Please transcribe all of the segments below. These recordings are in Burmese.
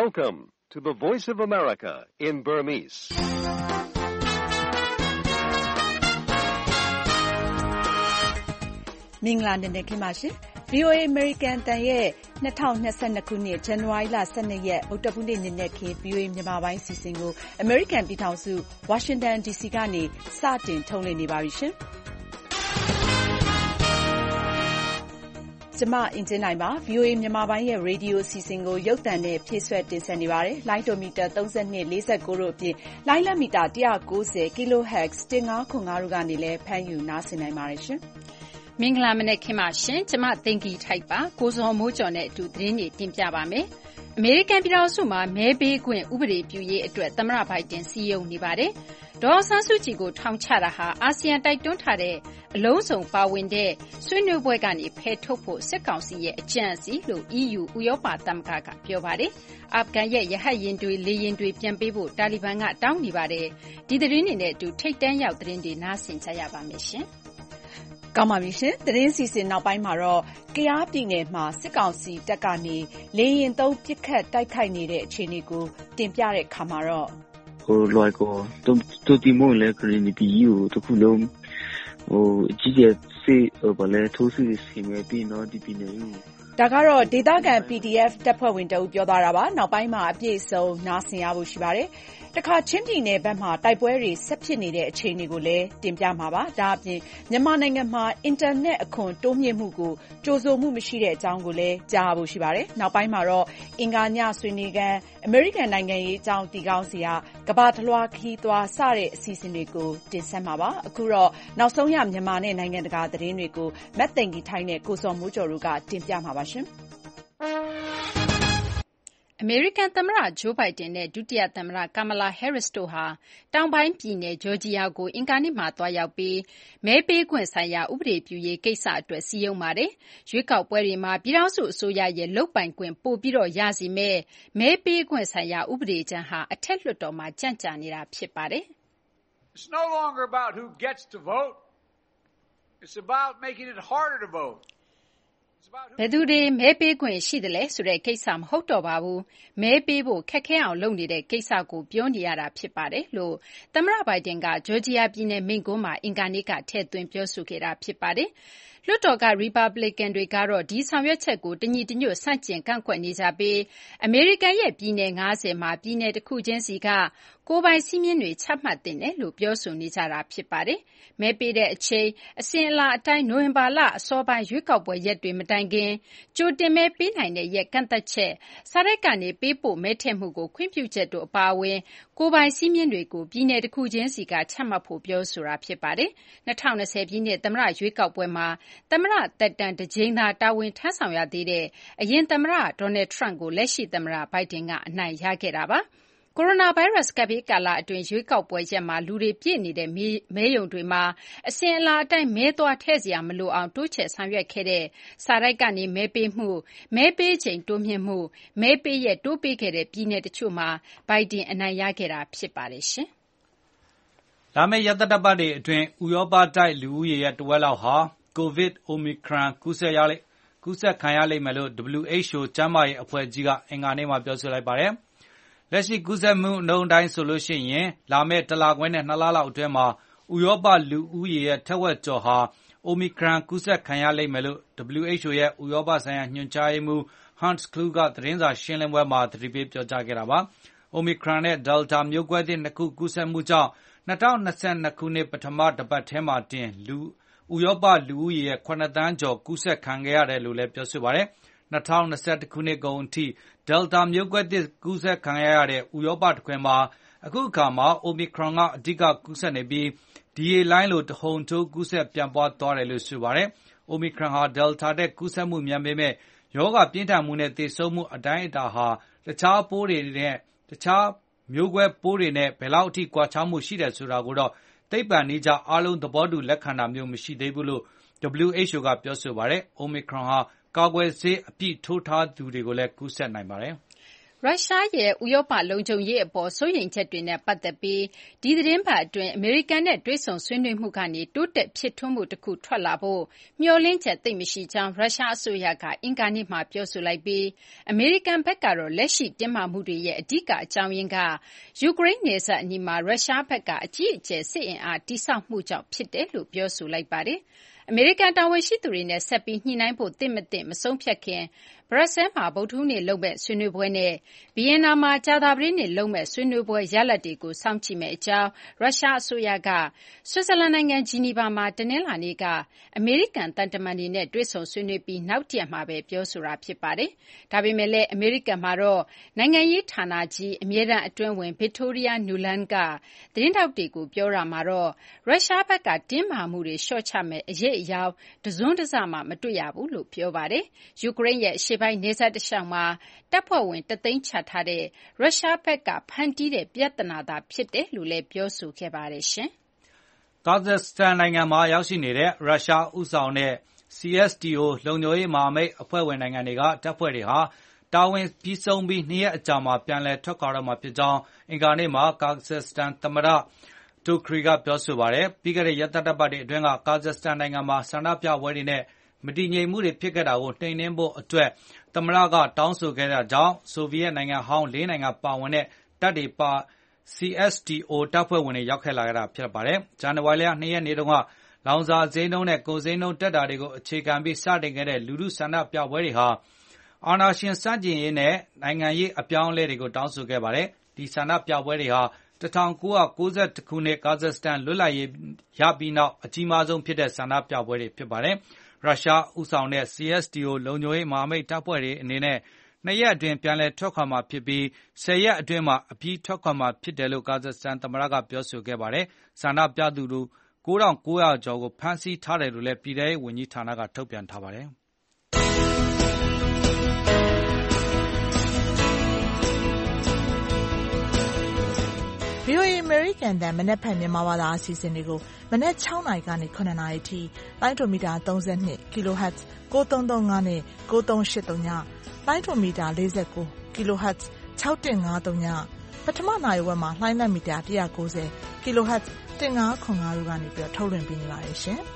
Welcome to the Voice of America in Burmese. ။မင်္ဂလာနေ့နဲ့ခင်ပါရှင်။ VOA American တန်ရဲ့2022ခုနှစ်ဇန်နဝါရီလ12ရက်ဗုဒ္ဓဟူးနေ့နေ့နဲ့ခင် VOA မြန်မာပိုင်းစီစဉ်ကို American ပြည်ထောင်စု Washington DC ကနေစတင်ထုတ်လွှင့်နေပါပြီရှင်။ကျမအင်ဂျင်နိုင်ပါ VOA မြန်မာပိုင်းရဲ့ရေဒီယိုအစီအစဉ်ကိုရုပ်သံနဲ့ဖြည့်ဆွတ်တင်ဆက်နေပါတယ်။လိုင်းဒိုမီတာ32 49တို့အပြင်လိုင်းလက်မီတာ190 kHz 1505တို့ကနေလည်းဖမ်းယူနားဆင်နိုင်ပါတယ်ရှင်။မင်္ဂလာမနက်ခင်းပါရှင်။ကျမသိင်္ဂီထိုက်ပါ။ကိုဇော်မိုးကျော်နဲ့အတူသတင်းတွေတင်ပြပါမယ်။အမေရိကန်ပြည်ထောင်စုမှာမဲပေးခွင့်ဥပဒေပြုရေးအတွက်သမ္မတဘိုင်ဒန်စည်းရုံးနေပါတယ်။ဒေါ်အောင်ဆန်းစုကြည်ကိုထောင်ချတာဟာအာဆီယံတိုက်တွန်းထားတဲ့အလုံးစုံပါဝင်တဲ့ဆွေးနွေးပွဲကနေဖယ်ထုတ်ဖို့စစ်ကောင်စီရဲ့အကြံအစီလို့ EU ဥရောပသမဂ္ဂကပြောပါတယ်။အာဖဂန်ရဲ့ရဟတ်ယာဉ်တွေလေယာဉ်တွေပြန်ပေးဖို့တာလီဘန်ကတောင်းနေပါတယ်။ဒီသတင်းတွေနဲ့အတူထိပ်တန်းရောက်သတင်းတွေနားဆင်ကြရပါမယ်ရှင်။ကောင်းပါပြီရှင်သတင်းစီစဉ်နောက်ပိုင်းမှာတော့ကယားပြည်နယ်မှာစစ်ကောင်စီတပ်ကနေလေရင်သုံးပစ်ခတ်တိုက်ခိုက်နေတဲ့အခြေအနေကိုတင်ပြတဲ့အခါမှာတော့လွယ်ကိုတူတီမိုလည်းခရီးပြည်ယူတခုလုံးကြီးကျယ်စေဘာလဲထိုးစစ်ဆင်နေပြီးတော့ဒီပြည်နယ်ယူဒါကတော့ဒေသခံ PDF တပ်ဖွဲ့ဝင်တအုပ်ပြောသွားတာပါနောက်ပိုင်းမှာအပြည့်အစုံနားဆင်ရဖို့ရှိပါတယ်တခါချင်းပြည်နယ်ဘက်မှာတိုက်ပွဲတွေဆက်ဖြစ်နေတဲ့အခြေအနေကိုလည်းတင်ပြမှာပါဒါအပြင်မြန်မာနိုင်ငံမှာအင်တာနက်အခွန်တိုးမြင့်မှုကိုကြိုဆိုမှုမရှိတဲ့အကြောင်းကိုလည်းကြားဖို့ရှိပါတယ်နောက်ပိုင်းမှာတော့အင်္ဂါညဆွေးနွေးခန်းအမေရိကန်နိုင်ငံရေးအကြောင်းတီကောင်းစီကကမ္ဘာတစ်လွှာခီးသွားစတဲ့အစီအစဉ်တွေကိုတင်ဆက်မှာပါအခုတော့နောက်ဆုံးရမြန်မာနဲ့နိုင်ငံတကာသတင်းတွေကိုမက်သိင်္ဂီထိုင်းနဲ့ကိုစော်မိုးကျော်တို့ကတင်ပြမှာပါရှင်အမေရိကန်သမ္မတဂျိုးဘိုင်ဒန်နဲ့ဒုတိယသမ္မတကာမလာဟဲရစ်တို့ဟာတောင်ပိုင်းပြည်နယ်ဂျော်ဂျီယာကိုအင်္ဂါနေ့မှာသွားရောက်ပြီးမဲပေးခွင့်ဆိုင်ရာဥပဒေပြုရေးကိစ္စအတွက်စည်းရုံးပါတယ်။ရွေးကောက်ပွဲတွေမှာပြည်ထောင်စုအစိုးရရဲ့လုပ်ပိုင်ခွင့်ပိုပြီးရစေမယ့်မဲပေးခွင့်ဆိုင်ရာဥပဒေကြမ်းဟာအထက်လွှတ်တော်မှာကြန့်ကြာနေတာဖြစ်ပါတယ်။ It's no longer about who gets to vote. It's about making it harder to vote. ဘယ်သူတွေမဲပေးခွင့်ရှိသလဲဆိုတဲ့ကိစ္စမဟုတ်တော့ပါဘူး။မဲပေးဖို့ခက်ခဲအောင်လုပ်နေတဲ့ကိစ္စကိုပြောနေရတာဖြစ်ပါတယ်လို့သမ္မတဘိုင်ဒန်ကဂျော်ဂျီယာပြည်နယ်မိန့်ခွန်းမှာအင်္ဂါနေ့ကထည့်သွင်းပြောဆိုခဲ့တာဖြစ်ပါတယ်။လွှတ်တော်ကရီပတ်ဘလစ်ကန်တွေကတော့ဒီဆောင်ရွက်ချက်ကိုတညီတညွတ်ဆန့်ကျင်ကန့်ကွက်နေကြပြီးအမေရိကန်ရဲ့ပြည်နယ်90မှာပြည်နယ်တစ်ခုချင်းစီကကိုယ်ပိုင်စည်းမျဉ်းတွေချမှတ်သင့်တယ်လို့ပြောဆိုနေကြတာဖြစ်ပါတယ်။မဲပေးတဲ့အချိန်အစဉ်အလာအတိုင်းနိုဝင်ဘာလအစောပိုင်းရွေးကောက်ပွဲရက်တွေမတိုင်ခင်ကြိုတင်မဲပေးနိုင်တဲ့ရက်ကန့်သက်ချက်စာတိုက်ကနေပေးပို့မဲထည့်မှုကိုခွင့်ပြုချက်တို့အပါအဝင်ကိုယ်ပိုင်စည်းမျဉ်းတွေကိုပြည်နယ်တစ်ခုချင်းစီကချမှတ်ဖို့ပြောဆိုတာဖြစ်ပါတယ်။2020ပြည်နှစ်သမ္မတရွေးကောက်ပွဲမှာသမ္မတသက်တမ်းတစ်ကြိမ်သာတာဝန်ထမ်းဆောင်ရသေးတဲ့အရင်သမ္မတဒေါ်နယ်ထရန့်ကိုလက်ရှိသမ္မတဘိုင်ဒန်ကအနိုင်ရခဲ့တာပါ။ကိုရိုနာဗိုင်းရပ်စ်ကပ်ဘေးကာလအတွင်းရွေးကောက်ပွဲရက်မှာလူတွေပြည့်နေတဲ့မဲရုံတွေမှာအစဉ်အလာအတိုင်းမဲသွားထည့်စရာမလိုအောင်တိုးချဲ့ဆောင်ရွက်ခဲ့တဲ့စာတိုက်ကနေမဲပေးမှုမဲပေးချိန်တိုးမြှင့်မှုမဲပေးရက်တိုးပေးခဲ့တဲ့ပြည်နယ်တချို့မှာဘိုင်ဒန်အနိုင်ရခဲ့တာဖြစ်ပါတယ်ရှင်။လာမယ့်ရက်သတ္တပတ်တွေအတွင်းဥရောပတိုက်လူဦးရေရဲ့တဝက်လောက်ဟာကိုဗစ် Omicron ကူးစက်ခံရလိမ့်မယ်လို့ WHO ကျန်းမာရေးအဖွဲ့ကြီးကအင်္ဂါနေ့မှာပြောဆိုလိုက်ပါတယ်။လက်ရှိကူးစက်မှုနှုန်းအတိုင်းဆိုလို့ရှိရင်လာမယ့်တလခွဲနဲ့2လလောက်အတွင်းမှာဥရောပလူဦးရေရဲ့ထက်ဝက်ကျော်ဟာ Omicron ကူးစက်ခံရလိမ့်မယ်လို့ WHO ရဲ့ဥရောပဆိုင်ရာညွှန်ကြားရေးမှူး Hans Kluge ကသတင်းစာရှင်းလင်းပွဲမှာသတိပေးပြောကြားခဲ့တာပါ။ Omicron နဲ့ Delta မျိုးကွဲသစ်နှစ်ခုကူးစက်မှုကြောင့်2022ခုနှစ်ပထမတစ်ပတ်ထဲမှာတင်ဥရောပလူဦးရေရဲ့9သန်းကျော်ကူးစက်ခံခဲ့ရတယ်လို့လည်းပြောဆိုပါတယ်။2021ခုနှစ်ကုန်အထိ Delta မျိုးကွဲသစ်ကူးစက်ခံရတဲ့ဥရောပတစ်ခွင်မှာအခုအခါမှာ Omicron ကအဓိကကူးစက်နေပြီးဒီရေလိုင်းလိုတဟုန်ထိုးကူးစက်ပြန့်ပွားသွားတယ်လို့ဆိုပါတယ်။ Omicron ဟာ Delta တဲ့ကူးစက်မှုမြန်ပေမဲ့ရောဂါပြင်းထန်မှုနဲ့သေဆုံးမှုအတိုင်းအတာဟာတခြားမျိုးကွဲပိုးတွေနဲ့ဘယ်လောက်အထိကွာခြားမှုရှိတယ်ဆိုတာကိုတော့သိပ္ပံနည်းကျအားလုံးသဘောတူလက်ခံတာမျိုးမရှိသေးဘူးလို့ WHO ကပြောဆိုပါတယ်။ Omicron ဟာကာကွယ်ဆေးအပြည့်ထိုးထားသူတွေကိုလည်းကူးစက်နိုင်ပါတယ်။ရုရှားရဲ့ဥရောပလုံခြုံရေးအပေါ်စိုးရိမ်ချက်တွေနဲ့ပတ်သက်ပြီးဒီသတင်းပတ်အတွင်းအမေရိကန်နဲ့တွေ့ဆုံဆွေးနွေးမှုကနေတိုးတက်ဖြစ်ထွန်းမှုတစ်ခုထွက်လာဖို့မျှော်လင့်ချက်သိပ်မရှိကြောင်းရုရှားအစိုးရကအင်္ဂါနေ့မှာပြောဆိုလိုက်ပြီးအမေရိကန်ဘက်ကတော့လက်ရှိတင်းမာမှုတွေရဲ့အဓိကအကြောင်းရင်းကယူကရိန်းနယ်စပ်အနီးမှာရုရှားဘက်ကအကြီးအကျယ်စစ်အင်အားတိစောက်မှုကြောင့်ဖြစ်တယ်လို့ပြောဆိုလိုက်ပါတယ်။အမေရိကန်တာဝန်ရှိသူတွေနဲ့ဆက်ပြီးညှိနှိုင်းဖို့သင့်မသင့်မဆုံးဖြတ်ခင်ဘရပ်ဆဲလ်မှာဗုဒ္ဓဟူးနေ့လုပ်မဲ့ဆွေးနွေးပွဲနဲ့ဗီယင်နာမှာကြာသပတေးနေ့လုပ်မဲ့ဆွေးနွေးပွဲရလဒ်တွေကိုစောင့်ကြည့်မယ့်အကြောင်းရုရှားအစိုးရကဆွစ်ဇာလန်နိုင်ငံဂျီနီဗာမှာတနင်္လာနေ့ကအမေရိကန်သံတမန်တွေနဲ့တွေ့ဆုံဆွေးနွေးပြီးနောက်တရက်မှာပဲပြောဆိုတာဖြစ်ပါတယ်။ဒါပေမဲ့လည်းအမေရိကန်မှာတော့နိုင်ငံရေးဌာနကြီးအမြဲတမ်းအတွင်းဝင်ဗစ်တိုးရီယာနူလန်ကသတင်းထောက်တွေကိုပြောတာမှာတော့ရုရှားဘက်ကတင်းမာမှုတွေလျှော့ချမဲ့အရေးအယောင်တစွန်းတစမှမတွေ့ရဘူးလို့ပြောပါတယ်။ယူကရိန်းရဲ့ရှေ့ပိုင်းနယ်စပ်တလျှောက်မှာတပ်ဖွဲ့ဝင်တသိန်းချထားတဲ့ရုရှားဘက်ကဖန်တီးတဲ့ပြဿနာသာဖြစ်တယ်လို့လည်းပြောဆိုခဲ့ပါတယ်။ကာဇက်စတန်နိုင်ငံမှာရောက်ရှိနေတဲ့ရုရှားဦးဆောင်တဲ့ CSTO လုံခြုံရေးမဟာမိတ်အဖွဲ့ဝင်နိုင်ငံတွေကတပ်ဖွဲ့တွေဟာတာဝန်ပြီးဆုံးပြီး2ရက်အကြာမှာပြန်လည်ထွက်ခွာတော့မှာဖြစ်ကြောင်းအင်္ဂါနေ့မှာကာဇက်စတန်သမ္မတတိုခရီကပြောဆိုပါတယ်။ပြီးခဲ့တဲ့ရက်သတ္တပတ်တွေအတွင်းကကာဇက်စတန်နိုင်ငံမှာဆန္ဒပြပွဲတွေနဲ့မတည်ငြိမ်မှုတွေဖြစ်ခဲ့တာကိုနှိမ်နင်းဖို့အတွက်သမ္မတကတောင်းဆိုခဲ့တာကြောင့်ဆိုဗီယက်နိုင်ငံဟောင်း4နိုင်ငံပါဝင်တဲ့တပ်တွေပါ CSTO တပ်ဖွဲ့ဝင်တွေရောက်ခဲ့လာတာဖြစ်ပါတယ်။ဇန်နဝါရီလ2ရက်နေ့တုန်းကလောင်စာဈေးနှုန်းနဲ့ကုန်ဈေးနှုန်းတက်တာတွေကိုအခြေခံပြီးစတင်ခဲ့တဲ့လူထုဆန္ဒပြပွဲတွေဟာအာဏာရှင်စန့်ကျင်ရေးနဲ့နိုင်ငံရေးအပြောင်းအလဲတွေကိုတောင်းဆိုခဲ့ပါတယ်။ဒီဆန္ဒပြပွဲတွေဟာ1991ခုနှစ်ကာဇက်စတန်လွတ်လပ်ရေးရပြီးနောက်အကြီးမားဆုံးဖြစ်တဲ့ဆန္ဒပြပွဲတွေဖြစ်ပါတယ်။ရုရှားဦးဆောင်တဲ့ CSTO လုံခြုံရေးမဟာမိတ်တပ်ဖွဲ့တွေအနေနဲ့2ရက်အတွင်းပြန်လည်ထွက်ခွာမှာဖြစ်ပြီး10ရက်အတွင်းမှာအပြီးထွက်ခွာမှာဖြစ်တယ်လို့ကာဇက်စတန်သမ္မတကပြောဆိုခဲ့ပါတယ်။ဆန္ဒပြသူတို့9900ကျော်ကိုဖမ်းဆီးထားတယ်လို့လည်းပြည်ထောင်ရေးဝန်ကြီးဌာနကထုတ်ပြန်ထားပါတယ်။ VOA American တန်မနက်ဖြန်မြန်မာဘာသာအစီအစဉ်တွေကိုမနက်6နာရီကနေ9နာရီထိလိုင်းဒိုမီတာ32 kHz 9335နဲ့9383ညလိုင်းဒိုမီတာ49 kHz 6153ညပထမနာရီဝက်မှာလိုင်းနက်မီတာ190 kHz 1505တို့ကနေပြီးထုတ်လွှင့်ပေးနေပါတယ်ရှင်။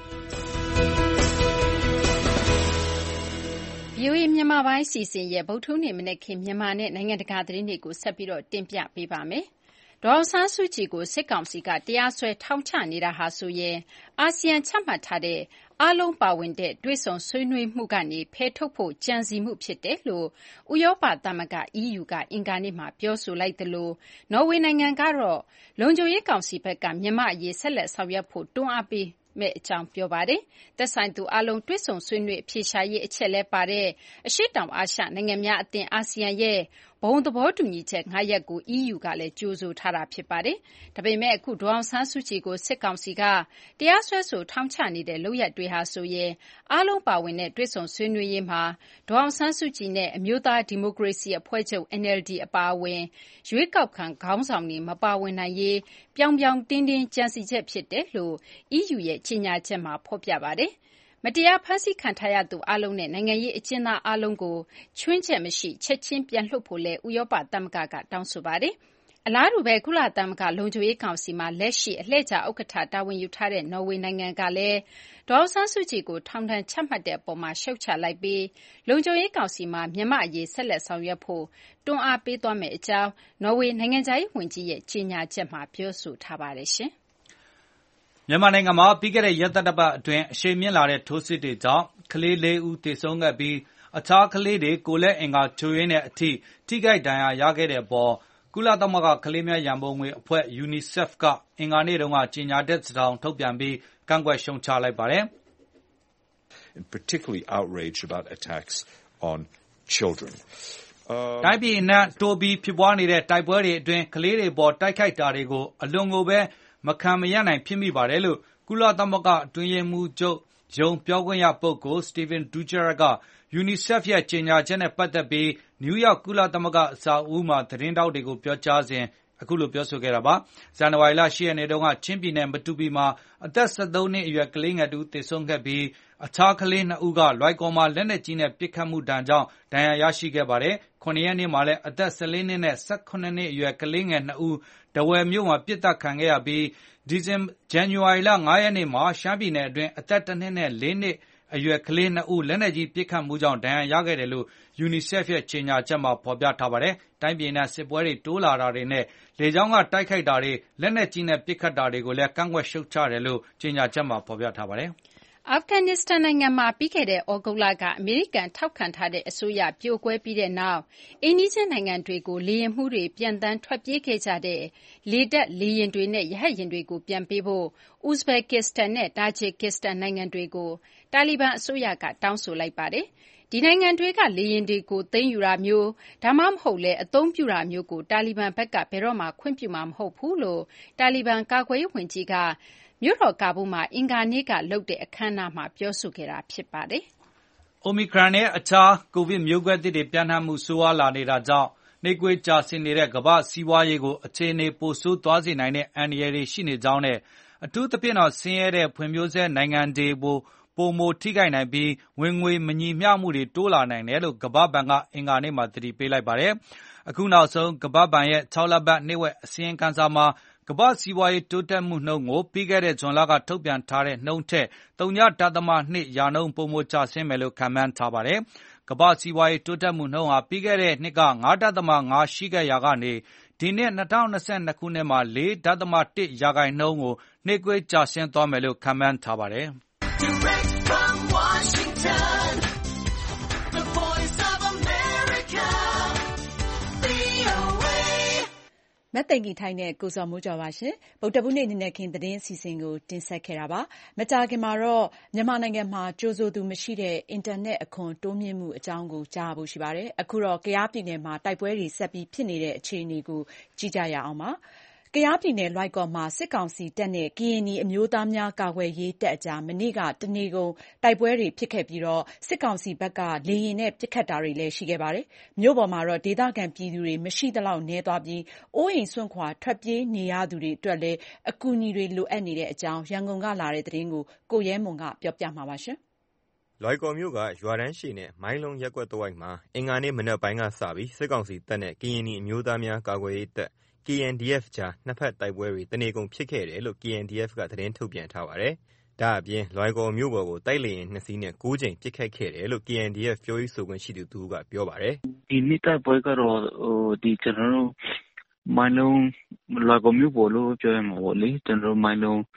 VOA မြန်မာပိုင်းစီစဉ်ရဲ့ဗုဒ္ဓဟူးနေ့မနက်ခင်းမြန်မာနဲ့နိုင်ငံတကာသတင်းတွေကိုဆက်ပြီးတင်ပြပေးပါမယ်။ဒေါ်အောင်ဆန်းစုကြည်ကိုစစ်ကောင်စီကတရားစွဲထောင်ချနေတာဟာဆိုရင်အာဆီယံချမှတ်ထားတဲ့အားလုံးပါဝင်တဲ့တွေ့ဆုံဆွေးနွေးမှုကနေဖယ်ထုတ်ဖို့ကြံစည်မှုဖြစ်တယ်လို့ဥရောပသမဂ္ဂ EU ကအင်္ဂါနေ့မှာပြောဆိုလိုက်သလိုနော်ဝေနိုင်ငံကတော့လုံခြုံရေးကောင်စီဘက်ကမြန်မာအရေးဆက်လက်ဆောင်ရွက်ဖို့တွန်းအားပေးမဲ့အကြောင်းပြောပါတယ်။သက်ဆိုင်သူအလုံးတွေ့ဆုံဆွေးနွေးအဖြေရှာရေးအချက်လဲပါတဲ့အရှေ့တောင်အာရှနိုင်ငံများအသင်းအာဆီယံရဲ့ဘုံသဘောတူညီချက်9ရပ်ကို EU ကလည်းကြိုဆိုထားတာဖြစ်ပါတယ်။ဒါပေမဲ့အခုဒေါ်အောင်ဆန်းစုကြည်ကိုစစ်ကောင်စီကတရားစွဲဆိုထောင်ချနေတဲ့လုပ်ရပ်တွေဟာဆိုရင်အားလုံးပါဝင်တဲ့တွေ့ဆုံဆွေးနွေးရေးမှာဒေါ်အောင်ဆန်းစုကြည်နဲ့အမျိုးသားဒီမိုကရေစီအဖွဲ့ချုပ် NLD အပါအဝင်ရွေးကောက်ခံခေါင်းဆောင်တွေမပါဝင်နိုင်ရေးပြောင်ပြောင်တင်းတင်းကြံစည်ချက်ဖြစ်တယ်လို့ EU ရဲ့ကြေညာချက်မှာဖော်ပြပါတယ်။မတရားဖမ်းဆီးခံထားရသူအားလုံးနဲ့နိုင်ငံရေးအကျဉ်းသားအားလုံးကိုချွင်းချက်မရှိချက်ချင်းပြန်လွှတ်ဖို့လည်းဥရောပသမဂ္ဂကတောင်းဆိုပါတယ်။အလားတူပဲကုလသမဂ္ဂလုံခြုံရေးကောင်စီမှာလက်ရှိအလှည့်ကျဥက္ကဋ္ဌတာဝန်ယူထားတဲ့နော်ဝေနိုင်ငံကလည်းဒေါ်အောင်ဆန်းစုကြည်ကိုထောင်ဒဏ်ချမှတ်တဲ့အပေါ်မှာရှုတ်ချလိုက်ပြီးလုံခြုံရေးကောင်စီမှာမြန်မာအရေးဆက်လက်ဆောင်ရွက်ဖို့တွန်းအားပေးသွားမယ့်အကြောင်းနော်ဝေနိုင်ငံခြားရေးဝန်ကြီးရဲ့ကြေညာချက်မှာပြောဆိုထားပါတယ်ရှင်။မြန်မာနိုင်ငံမှာပြီးခဲ့တဲ့ရက်သတ္တပတ်အတွင်းအရှိန်မြင့်လာတဲ့ထိုးစစ်တွေကြောင့်ကလေး4ဦးသေဆုံးခဲ့ပြီးအခြားကလေးတွေကိုယ်လက်အင်္ဂါချို့ယွင်းတဲ့အထိထိခိုက်ဒဏ်ရာရခဲ့တဲ့အပေါ်ကုလသမဂ္ဂကလေးများရန်ပုံငွေအဖွဲ့ UNICEF ကအင်္ဂါနေ့တုန်းကကြေညာတဲ့စာထုတ်ပြန်ပြီးကန့်ကွက်ရှုံချလိုက်ပါတယ်။ particularly outraged about attacks on children. တိုင်းပြည်အနှံ့တိုးပြီးဖြစ်ပွားနေတဲ့တိုက်ပွဲတွေအတွင်းကလေးတွေပေါ်တိုက်ခိုက်တာတွေကိုအလွန်ကိုပဲမခံမရပ်နိုင်ဖြစ်မိပါတယ်လို့ကုလသမဂ္ဂအတွင်းရေးမှူးချုပ်ရုံးပြောခွင့်ရပုဂ္ဂိုလ် Stephane Dujarric က UNICEF ရဲ့ကြေညာချက်နဲ့ပတ်သက်ပြီးနယူးယောက်ကုလသမဂ္ဂအဆောက်အဦမှာသတင်းတောက်တွေကိုပြောကြားစဉ်အခုလိုပြောဆိုခဲ့တာပါ။ဇန်နဝါရီလ10ရက်နေ့တုန်းကချင်းပြည်နယ်မတူပီမှာအသက်13နှစ်အရွယ်ကလေးငယ်တူသေဆုံးခဲ့ပြီးအခြားကလေး2ဦးကလွိုင်ကော်မှာလက်နက်ကြီးနဲ့ပစ်ခတ်မှုဒဏ်ကြောင့်ဒဏ်ရာရရှိခဲ့ပါတယ်။ 9 ရက်နေ့မှာလည်းအသက်14နှစ်နဲ့18နှစ်အရွယ်ကလေးငယ်2ဦးထားဝယ်မြို့မှာပစ်သတ်ခံခဲ့ရပြီးဇန်နဝါရီလ5 ရက်နေ့မှာရှမ်းပြည်နယ်အတွင်းအသက်1နှစ်နဲ့4နှစ်အရွယ်ကလေး2ဦးလက်နက်ကြီးပစ်ခတ်မှုကြောင့်ဒဏ်ရာရခဲ့တယ်လို့ UNICEF ရဲ့ကြေညာချက်မှာဖော်ပြထားပါတယ်။တိုင်းပြည်နဲ့စစ်ပွဲတွေတိုးလာတာတွေနဲ့လေကြောင်းကတိုက်ခိုက်တာတွေလက်နက်ကြီးနဲ့ပစ်ခတ်တာတွေကိုလည်းကန့်ကွက်ရှုတ်ချတယ်လို့ကြေညာချက်မှာဖော်ပြထားပါတယ်။အာဖဂန်နစ္စတန်နိုင်ငံမှာပြီးခဲ့တဲ့သြဂုတ်လကအမေရိကန်ထောက်ခံထားတဲ့အစိုးရပြိုကွဲပြီးတဲ့နောက်အိမ်နီးချင်းနိုင်ငံတွေကိုလေယာဉ်မှူးတွေပြန်တမ်းထွက်ပြေးခဲ့ကြတဲ့လေတပ်လေယာဉ်တွေနဲ့ရဟတ်ယာဉ်တွေကိုပြန်ပေးဖို့ဥဇဘက်ကစ္စတန်နဲ့တာဂျစ်ကစ္စတန်နိုင်ငံတွေကိုတာလီဘန်အစိုးရကတောင်းဆိုလိုက်ပါတယ်။ဒီနိုင်ငံတွေကလေယာဉ်တွေကိုသိမ်းယူတာမျိုးဒါမှမဟုတ်လည်းအသုံးပြုတာမျိုးကိုတာလီဘန်ဘက်ကဘယ်တော့မှခွင့်ပြုမှာမဟုတ်ဘူးလို့တာလီဘန်ကာကွယ်ရေးဝန်ကြီးကမြို့တော်ကာဘူးမှာအင်္ဂါနေ့ကလုပ်တဲ့အခမ်းအနားမှာပြောဆိုခဲ့တာဖြစ်ပါတယ်။ Omicron နဲ့အခြားကိုဗစ်မျိုးကွဲသစ်တွေပျံ့နှံ့မှုဆိုးရွားလာနေတာကြောင့်နှေးကွေးကျဆင်းနေတဲ့ကမ္ဘာ့စီးပွားရေးကိုအခြေအနေပိုဆိုးသွားစေနိုင်တဲ့အန္တရာယ်တွေရှိနေကြောင်းနဲ့အထူးသဖြင့်ဆင်းရဲတဲ့ဖွံ့ဖြိုးဆဲနိုင်ငံတွေကိုပိုမိုထိခိုက်နိုင်ပြီးဝင်ငွေမညီမျှမှုတွေတိုးလာနိုင်တယ်လို့ကမ္ဘာ့ဘဏ်ကအင်္ဂါနေ့မှာသတိပေးလိုက်ပါတယ်။အခုနောက်ဆုံးကမ္ဘာ့ဘဏ်ရဲ့6 လပတ်နှစ်ဝက်အစီရင်ခံစာမှာကမ္ဘာ့စီးပွားရေးတိုးတက်မှုနှုန်းကိုပြီးခဲ့တဲ့ဇွန်လကထုတ်ပြန်ထားတဲ့နှုန်းထက် 0.2 ရာနှုန်းပိုမိုကျဆင်းမယ်လို့ခန့်မှန်းထားပါတယ်။ကမ္ဘာ့စီးပွားရေးတိုးတက်မှုနှုန်းဟာပြီးခဲ့တဲ့နှစ်က 5.5 ရှိခဲ့ရာကနေဒီနှစ်2022 ခုနှစ်မှာ 4.1 ရာခိုင်နှုန်းကိုနှေးကွေးကျဆင်းသွားမယ်လို့ခန့်မှန်းထားပါတယ်။မသိင်္ဂီထိုက်နဲ့ကိုဇော်မိုးကျော်ပါရှင်။ဗုဒ္ဓဘုနေ့နံနက်ခင်းသတင်းအစီအစဉ်ကိုတင်ဆက်ခဲ့တာပါ။မကြာခင်မှာတော့မြန်မာနိုင်ငံမှာကြိုဆိုသူမရှိတဲ့အင်တာနက်အခွန်တိုးမြှင့်မှုအကြောင်းကိုကြားဖို့ရှိပါတယ်။အခုတော့ကယားပြည်နယ်မှာတိုက်ပွဲတွေဆက်ပြီးဖြစ်နေတဲ့အခြေအနေကိုကြည့်ကြရအောင်ပါ။ကယားပြည်နယ်လွိုင်ကော်မှာစစ်ကောင်စီတပ်နဲ့ကရင်နီအမျိုးသားများကာကွယ်ရေးတပ်အကြားမနေ့ကတနေကုန်တိုက်ပွဲတွေဖြစ်ခဲ့ပြီးစစ်ကောင်စီဘက်ကလေယာဉ်နဲ့ပစ်ခတ်တာတွေလည်းရှိခဲ့ပါတယ်။မြို့ပေါ်မှာတော့ဒေသခံပြည်သူတွေမရှိသလောက်နည်းသွားပြီးအိုးအိမ်စွန့်ခွာထွက်ပြေးနေရသူတွေအတွက်လည်းအကူအညီတွေလိုအပ်နေတဲ့အကြောင်းရန်ကုန်ကလာတဲ့သတင်းကိုကိုရဲမွန်ကပြောပြပါမယ်။လွိုင်ကော်မြို့ကရွာတန်းရှည်နဲ့မိုင်းလုံးရပ်ကွက်တဝိုက်မှာအင်္ဂါနေ့မနက်ပိုင်းကစပြီးစစ်ကောင်စီတပ်နဲ့ကရင်နီအမျိုးသားများကာကွယ်ရေးတပ်KNDF ကြားနှစ်ဖက်တိုက်ပွဲတွေတနေကုန်ဖြစ်ခဲ့တယ်လို့ KNDF ကသတင်းထုတ်ပြန်ထားပါတယ်။ဒါ့အပြင်လွိုင်ကော်မြို့ပေါ်ကိုတိုက်လေယာဉ်2စီးနဲ့9ကြိမ်ပစ်ခတ်ခဲ့တယ်လို့ KNDF ပြောရေးဆိုခွင့်ရှိသူတဦးကပြောပါတယ်။ဒီနေ့တိုက်ပွဲကတော့ဒီကျွန်တော်တို့မိုင်းလုံးလွိုင်ကော်မြို့ပေါ်လို့ပြောရမှာပေါ့လေ။ကျွန်တော်တို့မိုင်းလုံး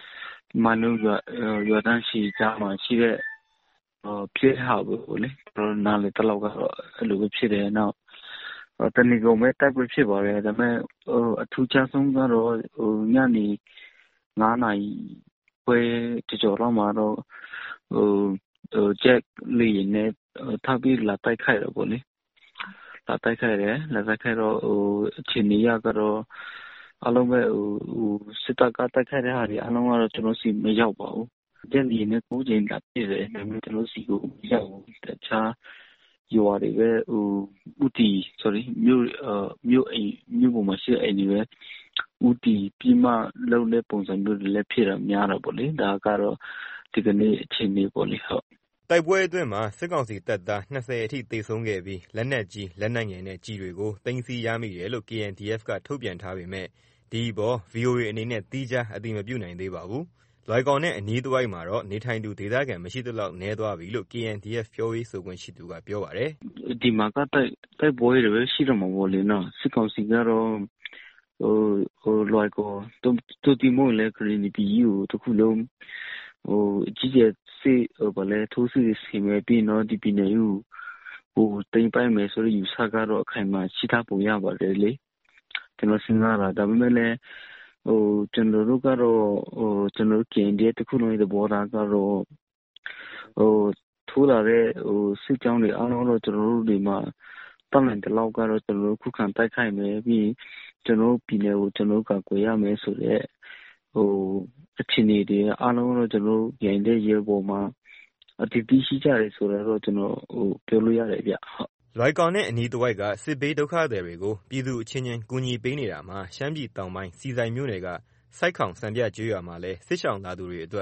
ရွာတန်းရှည်ကြားမှာရှိတဲ့ဖြစ်ဟာပေါ့လေ။ကျွန်တော်နားလေတလောက်ကတော့အဲ့လိုပဲဖြစ်တယ်။နောက်တနည်းကုန်ပဲတိုက်ပွဲဖြစ်ပါတယ်ဒါပေမဲ့အထူးခြားဆုံးကတော့ညနေ9 နာရီခွဲကျော်လောက်မှာတော့ဂျက်လေယာဉ်နဲ့ထပ်ပြီးလာတိုက်ခိုက်တော့ပေါ့လေလာတိုက်ခိုက်တော့အခြေအနေရကတော့အလုံးပဲစစ်တပ်ကတိုက်ခိုက်တဲ့ဟာတွေအလုံးကတော့ကျွန်တော်စီမရောက်ပါဘူးဂျက်လေယာဉ်နဲ့9ကြိမ်လာပစ်တယ်ဒါပေမဲ့ကျွန်တော်စီကိုမရောက်ဘူးတခြားရွာတွေပဲဥတီမြို့ပေါ်မှာရှိတဲ့အိမ်တွေပဲဥတီပြီးမှလုံးတဲ့ပုံစံမျိုးတွေလည်းဖြစ်တာများတော့ပေါ့လေဒါကတော့ဒီကနေ့အချိန်လေးပေါ့လေဟုတ်တိုက်ပွဲအတွင်းမှာစစ်ကောင်စီတပ်သား20အထိသေဆုံးခဲ့ပြီးလက်နက်ကြီးလက်နက်ငယ်နဲ့ကြီးတွေကိုတင်စီရမိတယ်လို့ KNDF ကထုတ်ပြန်ထားပေမဲ့ဒီဘော VOA အနေနဲ့တီးခြားအသိမပြုနိုင်သေးပါဘူးလွိုင်ကော်နဲ့အနီးတစ်ဝိုက်မှာတော့နေထိုင်သူဒေသခံမရှိသလောက်နည်းသွားပြီလို့ KNDF ပြောရေးဆိုခွင့်ရှိသူကပြောပါတယ်။ဒီမှာကတိုက်ပွဲတွေပဲရှိတော့မှာပေါ့လေနော်စစ်ကောင်စီကတော့လွိုင်ကော်တူတီမို့လဲခရီးနီပြည်ကိုတခုလုံးကြီးကျယ်စစ်ထိုးစစ်ဆင်မဲ့ပြီးတော့ဒီပြည်နယ်ကိုတိမ်ပိုင်မယ်ဆိုတော့ယူဆကတော့အခိုင်အမာရှိထားပုံရပါတယ်လေကျွန်တော်စဉ်းစားတာဒါပေမဲ့လည်းကျွန်တော်တို့ကတော့ကျွန်တော် KNDF တခုလုံးရဲ့သဘောထားကတော့ထိုးလာတဲ့စစ်ကြောင်းတွေအားလုံးတော့ကျွန်တော်တို့ဒီမှာတတ်နိုင်တဲ့လောက်ကတော့ကျွန်တော်တို့ခုခံတိုက်ခိုက်မယ်ပြီးကျွန်တော်ပြည်နယ်ကိုကျွန်တော်ကာကွယ်ရမယ်ဆိုတဲ့အခြေအနေတွေအားလုံးတော့ကျွန်တော်ရိုင်းတဲ့ရေပေါ်မှာအတည်ပြုရှိကြတယ်ဆိုတော့ကျွန်တော်ပြောလို့ရတယ်ဗျဟုတ်လွိုင်ကော်နဲ့အနီးတစ်ဝိုက်ကစစ်ဘေးဒုက္ခသည်တွေကိုပြည်သူအချင်းချင်းကူညီပေးနေတာမှာရှမ်းပြည်တောင်ပိုင်းစီဆိုင်မြို့နယ်ကစိုက်ခေါင်စံပြကျေးရွာမှာလဲစစ်ဆောင်လာသူတွေအတွက်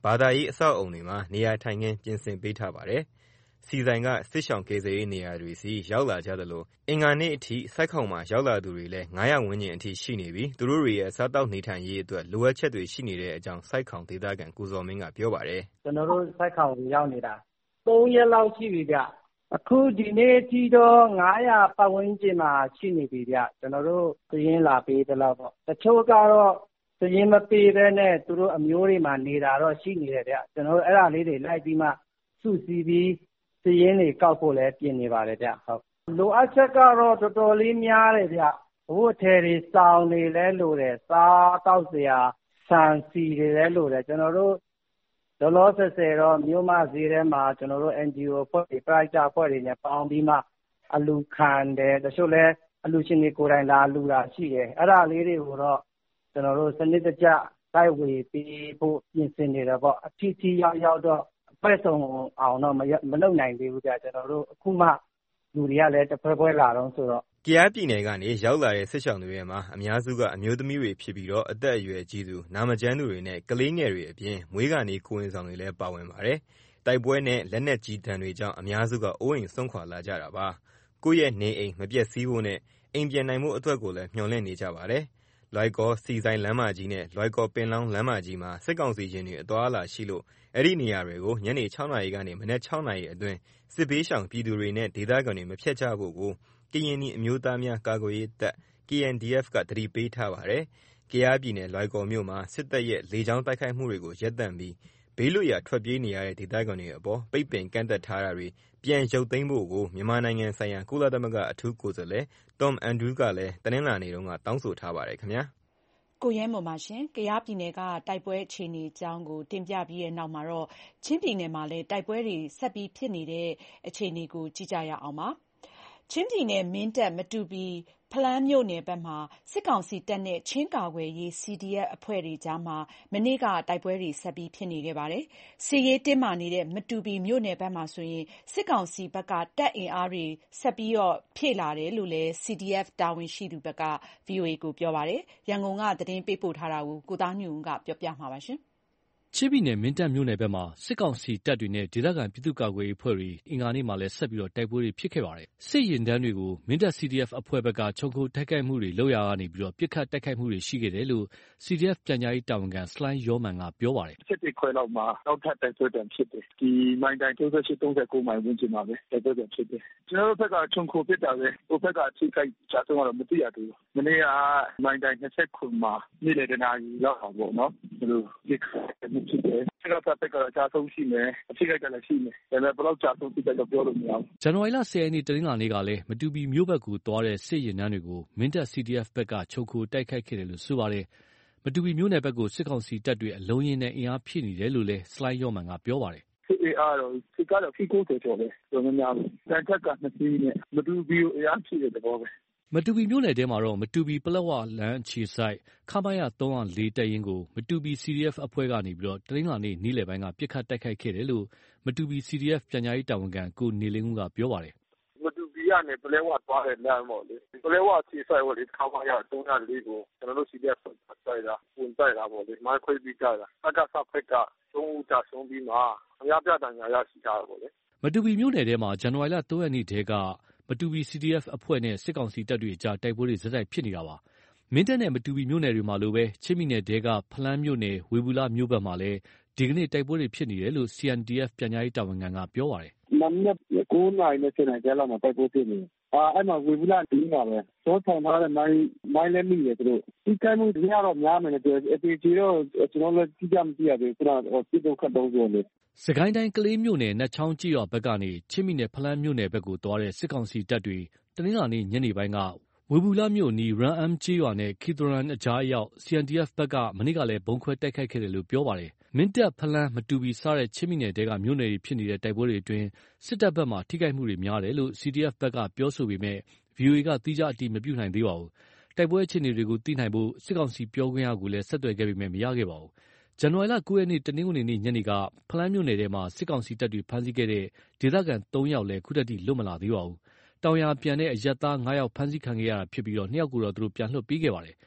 ဘာသာရေးအဆောက်အအုံတွေမှာနေရာထိုင်ခင်းပြင်ဆင်ပေးထားပါတယ်။ဆီဆိုင်ကစစ်ရှောင်ကယ်ဆယ်ရေးနေရာတွေဆီရောက်လာကြသလိုအင်္ဂါနေ့အထိဆိုက်ခေါင်မှာရောက်လာသူတွေလည်း900ဝန်းကျင်အထိရှိနေပြီးသူတို့တွေရဲ့စားတောက်နေထိုင်ရေးအတွက်လိုအပ်ချက်တွေရှိနေတဲ့အကြောင်းဆိုက်ခေါင်ဒေသခံကိုဇော်မင်းကပြောပါတယ်။ကျွန်တော်တို့ဆိုက်ခေါင်ရောက်နေတာ3ရက်လောက်ရှိပြီဗျ။အခုဒီနေ့အထိတော့900ပတ်ဝန်းကျင်မှာရှိနေပြီဗျ။ကျွန်တော်တို့သရင်လာပေးတယ်လို့ပေါ့။တချို့ကတော့သရင်မပေးဘဲနဲ့သူတို့အမျိုးတွေမှာနေတာတော့ရှိနေတယ်ဗျ။ကျွန်တော်တို့အဲ့ဒါလေးတွေလိုက်ပြီးမှစုစည်းပြီးသရင်တွေကောက်ဖို့လည်းပြင်နေပါတယ်ဗျ။ဟုတ်လိုအပ်ချက်ကတော့တော်တော်လေးများတယ်ဗျ။ဘို့ထဲတွေစောင်းနေလဲလို့တယ်စားတောက်စရာဆန်စီတွေလဲလို့တယ်ကျွန်တော်တို့လောလောဆယ်ဆယ်တော့မြို့မဈေးထဲမှာကျွန်တော်တို့ NGO အဖွဲ့တွေ private အဖွဲ့တွေနဲ့ပေါင်းပြီးမှအလူခံတယ်တချို့လဲအလူရှင်တွေကိုယ်တိုင်လာလူတာရှိတယ်အဲ့ဒါလေးတွေကိုတော့ကျွန်တော်တို့စနစ်တကျတိုက်ဝေပြီးဖို့ပြင်ဆင်နေတယ်ပေါ့အထီးထီးရောက်တော့ပဲဆုံအောင်တော့မလုပ်နိုင်သေးဘူးကြာကျွန်တော်တို့အခုမှလူတွေကလည်းတဖွဲလာတော့ဆိုတော့ကယားပြည်နယ်ကနေရောက်လာတဲ့စစ်ရှောင်တွေထဲမှာအများစုကအမျိုးသမီးတွေဖြစ်ပြီးတော့အသက်အရွယ်ကြီးသူနာမကျန်းသူတွေနဲ့ကလေးငယ်တွေအပြင်မွေးကနေကိုယ်ဝန်ဆောင်တွေလည်းပါဝင်ပါတယ်။တိုက်ပွဲနဲ့လက်နက်ကြီးတံတွေကြောင့်အများစုကအိုးအိမ်ဆုံးခွာလာကြတာပါ။ကိုယ့်ရဲ့နေအိမ်မပျက်စီးဖို့နဲ့အိမ်ပြန်နိုင်မှုအတွက်ကိုလည်းမျှော်လင့်နေကြပါတယ်။လွိုက်ကောစီဆိုင်လမ်းမကြီးနဲ့လွိုက်ကောပင်လောင်းလမ်းမကြီးမှာစစ်ကောင်စီရင်တွေအသွားအလာရှိလို့အဲ့ဒီနေရာတွေကိုညနေ6နာရီကနေမနက်6နာရီအတွင်းစစ်ဘေးရှောင်ပြည်သူတွေနဲ့ဒေသခံတွေမဖျက်ချဖို့ကိုကရင်နီအမျိုးသားများကာကွယ်ရေးတပ် KNDF ကသတိပေးထားပါတယ်။ကယားပြည်နယ်လွိုင်ကော်မြို့မှာစစ်တပ်ရဲ့လေကြောင်းတိုက်ခိုက်မှုတွေကိုရပ်တန့်ပြီးဘေးလွတ်ရာထွက်ပြေးနေရတဲ့ဒေသခံတွေအပေါ်ပိတ်ပင်ကန့်သတ်ထားတာတွေပြန်ရုပ်သိမ်းဖို့ကိုမြန်မာနိုင်ငံဆိုင်ရာကုလသမဂ္ဂအထူးကိုယ်စားလှယ် Tom Andrews ကလည်းတနင်္လာနေ့တုန်းကတောင်းဆိုထားပါတယ်ခင်ဗျာ။ကိုရဲမွန်ပါရှင်။ကယားပြည်နယ်ကတိုက်ပွဲအခြေအနေအကြောင်းကိုတင်ပြပြီးတဲ့နောက်မှာတော့ချင်းပြည်နယ်မှာလည်းတိုက်ပွဲတွေဆက်ပြီးဖြစ်နေတဲ့အခြေအနေကိုကြည့်ကြရအောင်ပါ။ချင်းပြည်နယ်မင်းတပ်မတူပီဖလမ်းမြို့နယ်ဘက်မှာစစ်ကောင်စီတပ်နဲ့ချင်းကာကွယ်ရေး CDF အဖွဲ့တွေကြားမှာမနေ့ကတိုက်ပွဲတွေဆက်ပြီးဖြစ်နေခဲ့ပါတယ်။စစ်ရေးတင်းမာနေတဲ့မတူပီမြို့နယ်ဘက်မှာဆိုရင်စစ်ကောင်စီဘက်ကတပ်အင်အားတွေဆက်ပြီးဖြည့်လာတယ်လို့လည်း CDF တာဝန်ရှိသူဘက်က VOA ကိုပြောပါတယ်။ရန်ကုန်ကသတင်းပေးပို့ထားတာကိုကိုသားညွန့်ဦးကပြောပြမှာပါ။ချင်းပြည်နယ်မင်းတပ်မြို့နယ်ဘက်မှာစစ်ကောင်စီတပ်တွေနဲ့ဒေသခံပြည်သူ့ကာကွယ်ရေးအဖွဲ့တွေအင်္ဂါနေ့မှာလည်းဆက်ပြီးတိုက်ပွဲတွေဖြစ်ခဲ့ပါတယ်။စစ်ရင်တန်းတွေကိုမင်းတပ် CDF အဖွဲ့ဘက်ကခြုံခိုတိုက်ခိုက်မှုတွေလုပ်ရာကနေပစ်ခတ်တိုက်ခိုက်မှုတွေရှိခဲ့တယ်လို့ CDF ပြန်ကြားရေးတာဝန်ခံဆလိုင်းယောမန်ကပြောပါတယ်။7 ခွဲလောက်မှာနောက်ထပ်တိုက်ပွဲပြန်ဖြစ်တယ်။ဒီမိုင်းတိုင်း38-39မိုင်ဝန်းကျင်မှာပဲတိုက်ပွဲပြန်ဖြစ်တယ်။ကျွန်တော်တို့ဘက်ကခြုံခိုပစ်တာပဲဟိုဘက်ကထိခိုက်ကြဆုံးတော့မသိရသေးဘူး။မနေ့ကမိုင်းတိုင်း29မှာနေ့လယ်တနာရီလောက်ပါပေါ့နော်။ဘယ်လိုဒီဖြစ်တယ်။ကျွန်တော်ဘက်ကတော့အကြဆုံးရှိမယ်အဖြစ်ခိုက်ကလည်းရှိမယ်ဒါပေမဲ့ဘယ်လောက်ကြာဆုံးဖြစ်တယ်တော့ပြောလို့မရဘူးဇန်နဝါရီလ10ရက်နေ့တနင်္လာနေ့ကလည်းမတူပီမြို့ဘက်ကိုသွားတဲ့စစ်ရင်တန်းတွေကိုမင်းတပ် CDF ဘက်ကချုပ်ခိုတိုက်ခိုက်ခဲ့တယ်လို့ဆိုပါတယ်မတူပီမြို့နယ်ဘက်ကိုစစ်ကောင်စီတပ်တွေအလုံးရင်းနဲ့အင်အားဖြည့်နေတယ်လို့လည်းစလိုင်းယောမန်ကပြောပါတယ်စစ်အားတော့စစ်ကားတော့90ကျော်ပဲတော်တော်များများတန်ထက်က2စီးနဲ့မတူပီကိုအင်အားဖြည့်တဲ့သဘောပဲမတူပီမြို့နယ်ထဲမှာတော့မတူပီပလက်ဝလမ်းအခြေဆိုင်ခမာရ304တပ်ရင်းကိုမတူပီ CDF အဖွဲ့ကနေတနင်္လာနေ့နေ့လယ်ပိုင်းကပစ်ခတ်တိုက်ခိုက်ခဲ့တယ်လို့မတူပီ CDF ပြန်ကြားရေးတာဝန်ခံကိုနေလင်းဦးကပြောပါတယ်မတူပီကနေပလက်ဝသွားတဲ့လမ်းပေါ့လေပလက်ဝအခြေဆိုင်ပေါ့လေခမာရ304ကိုကျွန်တော်တို့ CDF ဆိုင်တာဝင်တိုက်တာပေါ့လေမိုင်းခွေးပြီးကြတာအကစဖက်က3ဦးကြဆုံးပြီးမှအများပြတန်ညာရရှိကြတာပေါ့လေမတူပီမြို့နယ်ထဲမှာဇန်နဝါရီလ3ရက်နေ့တည်းကမတူပီ CDF အဖွဲ့နဲ့စစ်ကောင်စီတပ်တွေအကြားတိုက်ပွဲတွေဇက်တိုက်ဖြစ်နေတာပါ။မင်းတပ်နဲ့မတူပီမြို့နယ်တွေမှာလိုပဲချင်းပြည်နယ်တဲကဖလန်းမြို့နယ်ဝေဘူးလမြို့ဘက်မှာလည်းဒီကနေ့တိုက်ပွဲတွေဖြစ်နေတယ်လို့ CNDF ပြန်ကြားရေးတာဝန်ခံကပြောပါတယ်။မနေ့9နာရီနဲ့10နာရီကြားလောက်မှာတိုက်ပွဲဖြစ်နေတယ်။အဲ့မှာဝေဘူးလဒီမှာပဲစောဆောင်ထားတဲ့မိုင်းလည်းမိတယ်သူတို့ဒီကဲမှုဒီကတော့များမယ်နဲ့အပီဂျီတော့ကျွန်တော်လည်းကြည့်ကြမသိရသေးဘူးကျွန်တော်ပြစ်တော့ခတ်တော့ဆိုနေစကိုင်းတိုင်းကလေးမြို့နယ်နတ်ချောင်းကြီးရွာဘက်ကနေချင်းပြည်နယ်ဖလန်းမြို့နယ်ဘက်ကိုသွားတဲ့စစ်ကောင်စီတပ်တွေတနင်္လာနေ့ညနေပိုင်းကဝေဘူးလမြို့နီရန်အမ်ကြီးရွာနဲ့ခီတရန်အကြားရောက် CNDF ဘက်ကမနေ့ကလည်းဘုံခွဲတိုက်ခိုက်ခဲ့တယ်လို့ပြောပါတယ်။မင်းတပ်ဖလန်းမတူပီစတဲ့ချင်းပြည်နယ်တဲကမြို့နယ်တွေဖြစ်နေတဲ့တိုက်ပွဲတွေအတွင်းစစ်တပ်ဘက်မှထိခိုက်မှုတွေများတယ်လို့ CDF ဘက်ကပြောဆိုပေမဲ့ VOA ကတိကျအတည်မပြုနိုင်သေးပါဘူး။တိုက်ပွဲအခြေအနေတွေကိုသိနိုင်ဖို့စစ်ကောင်စီပြောခွင့်ရကိုလည်းဆက်သွယ်ခဲ့ပေမဲ့မရခဲ့ပါဘူး။ဇန်နဝါရီလ9ရက်နေ့တနင်္ဂနွေနေ့ညနေကဖလန်းမြို့နယ်ထဲမှာစစ်ကောင်စီတပ်တွေဖမ်းဆီးခဲ့တဲ့ဒေသခံ3ယောက်လည်းခုထက်ထိလွတ်မလာသေးပါဘူး။တောင်ယာပြန်တဲ့အရပ်သား9ယောက်ဖမ်းဆီးခံခဲ့ရတာဖြစ်ပြီး2ယောက်ကိုတော့သူတို့ပြန်လွှတ်ပေးခဲ့ပါတယ်။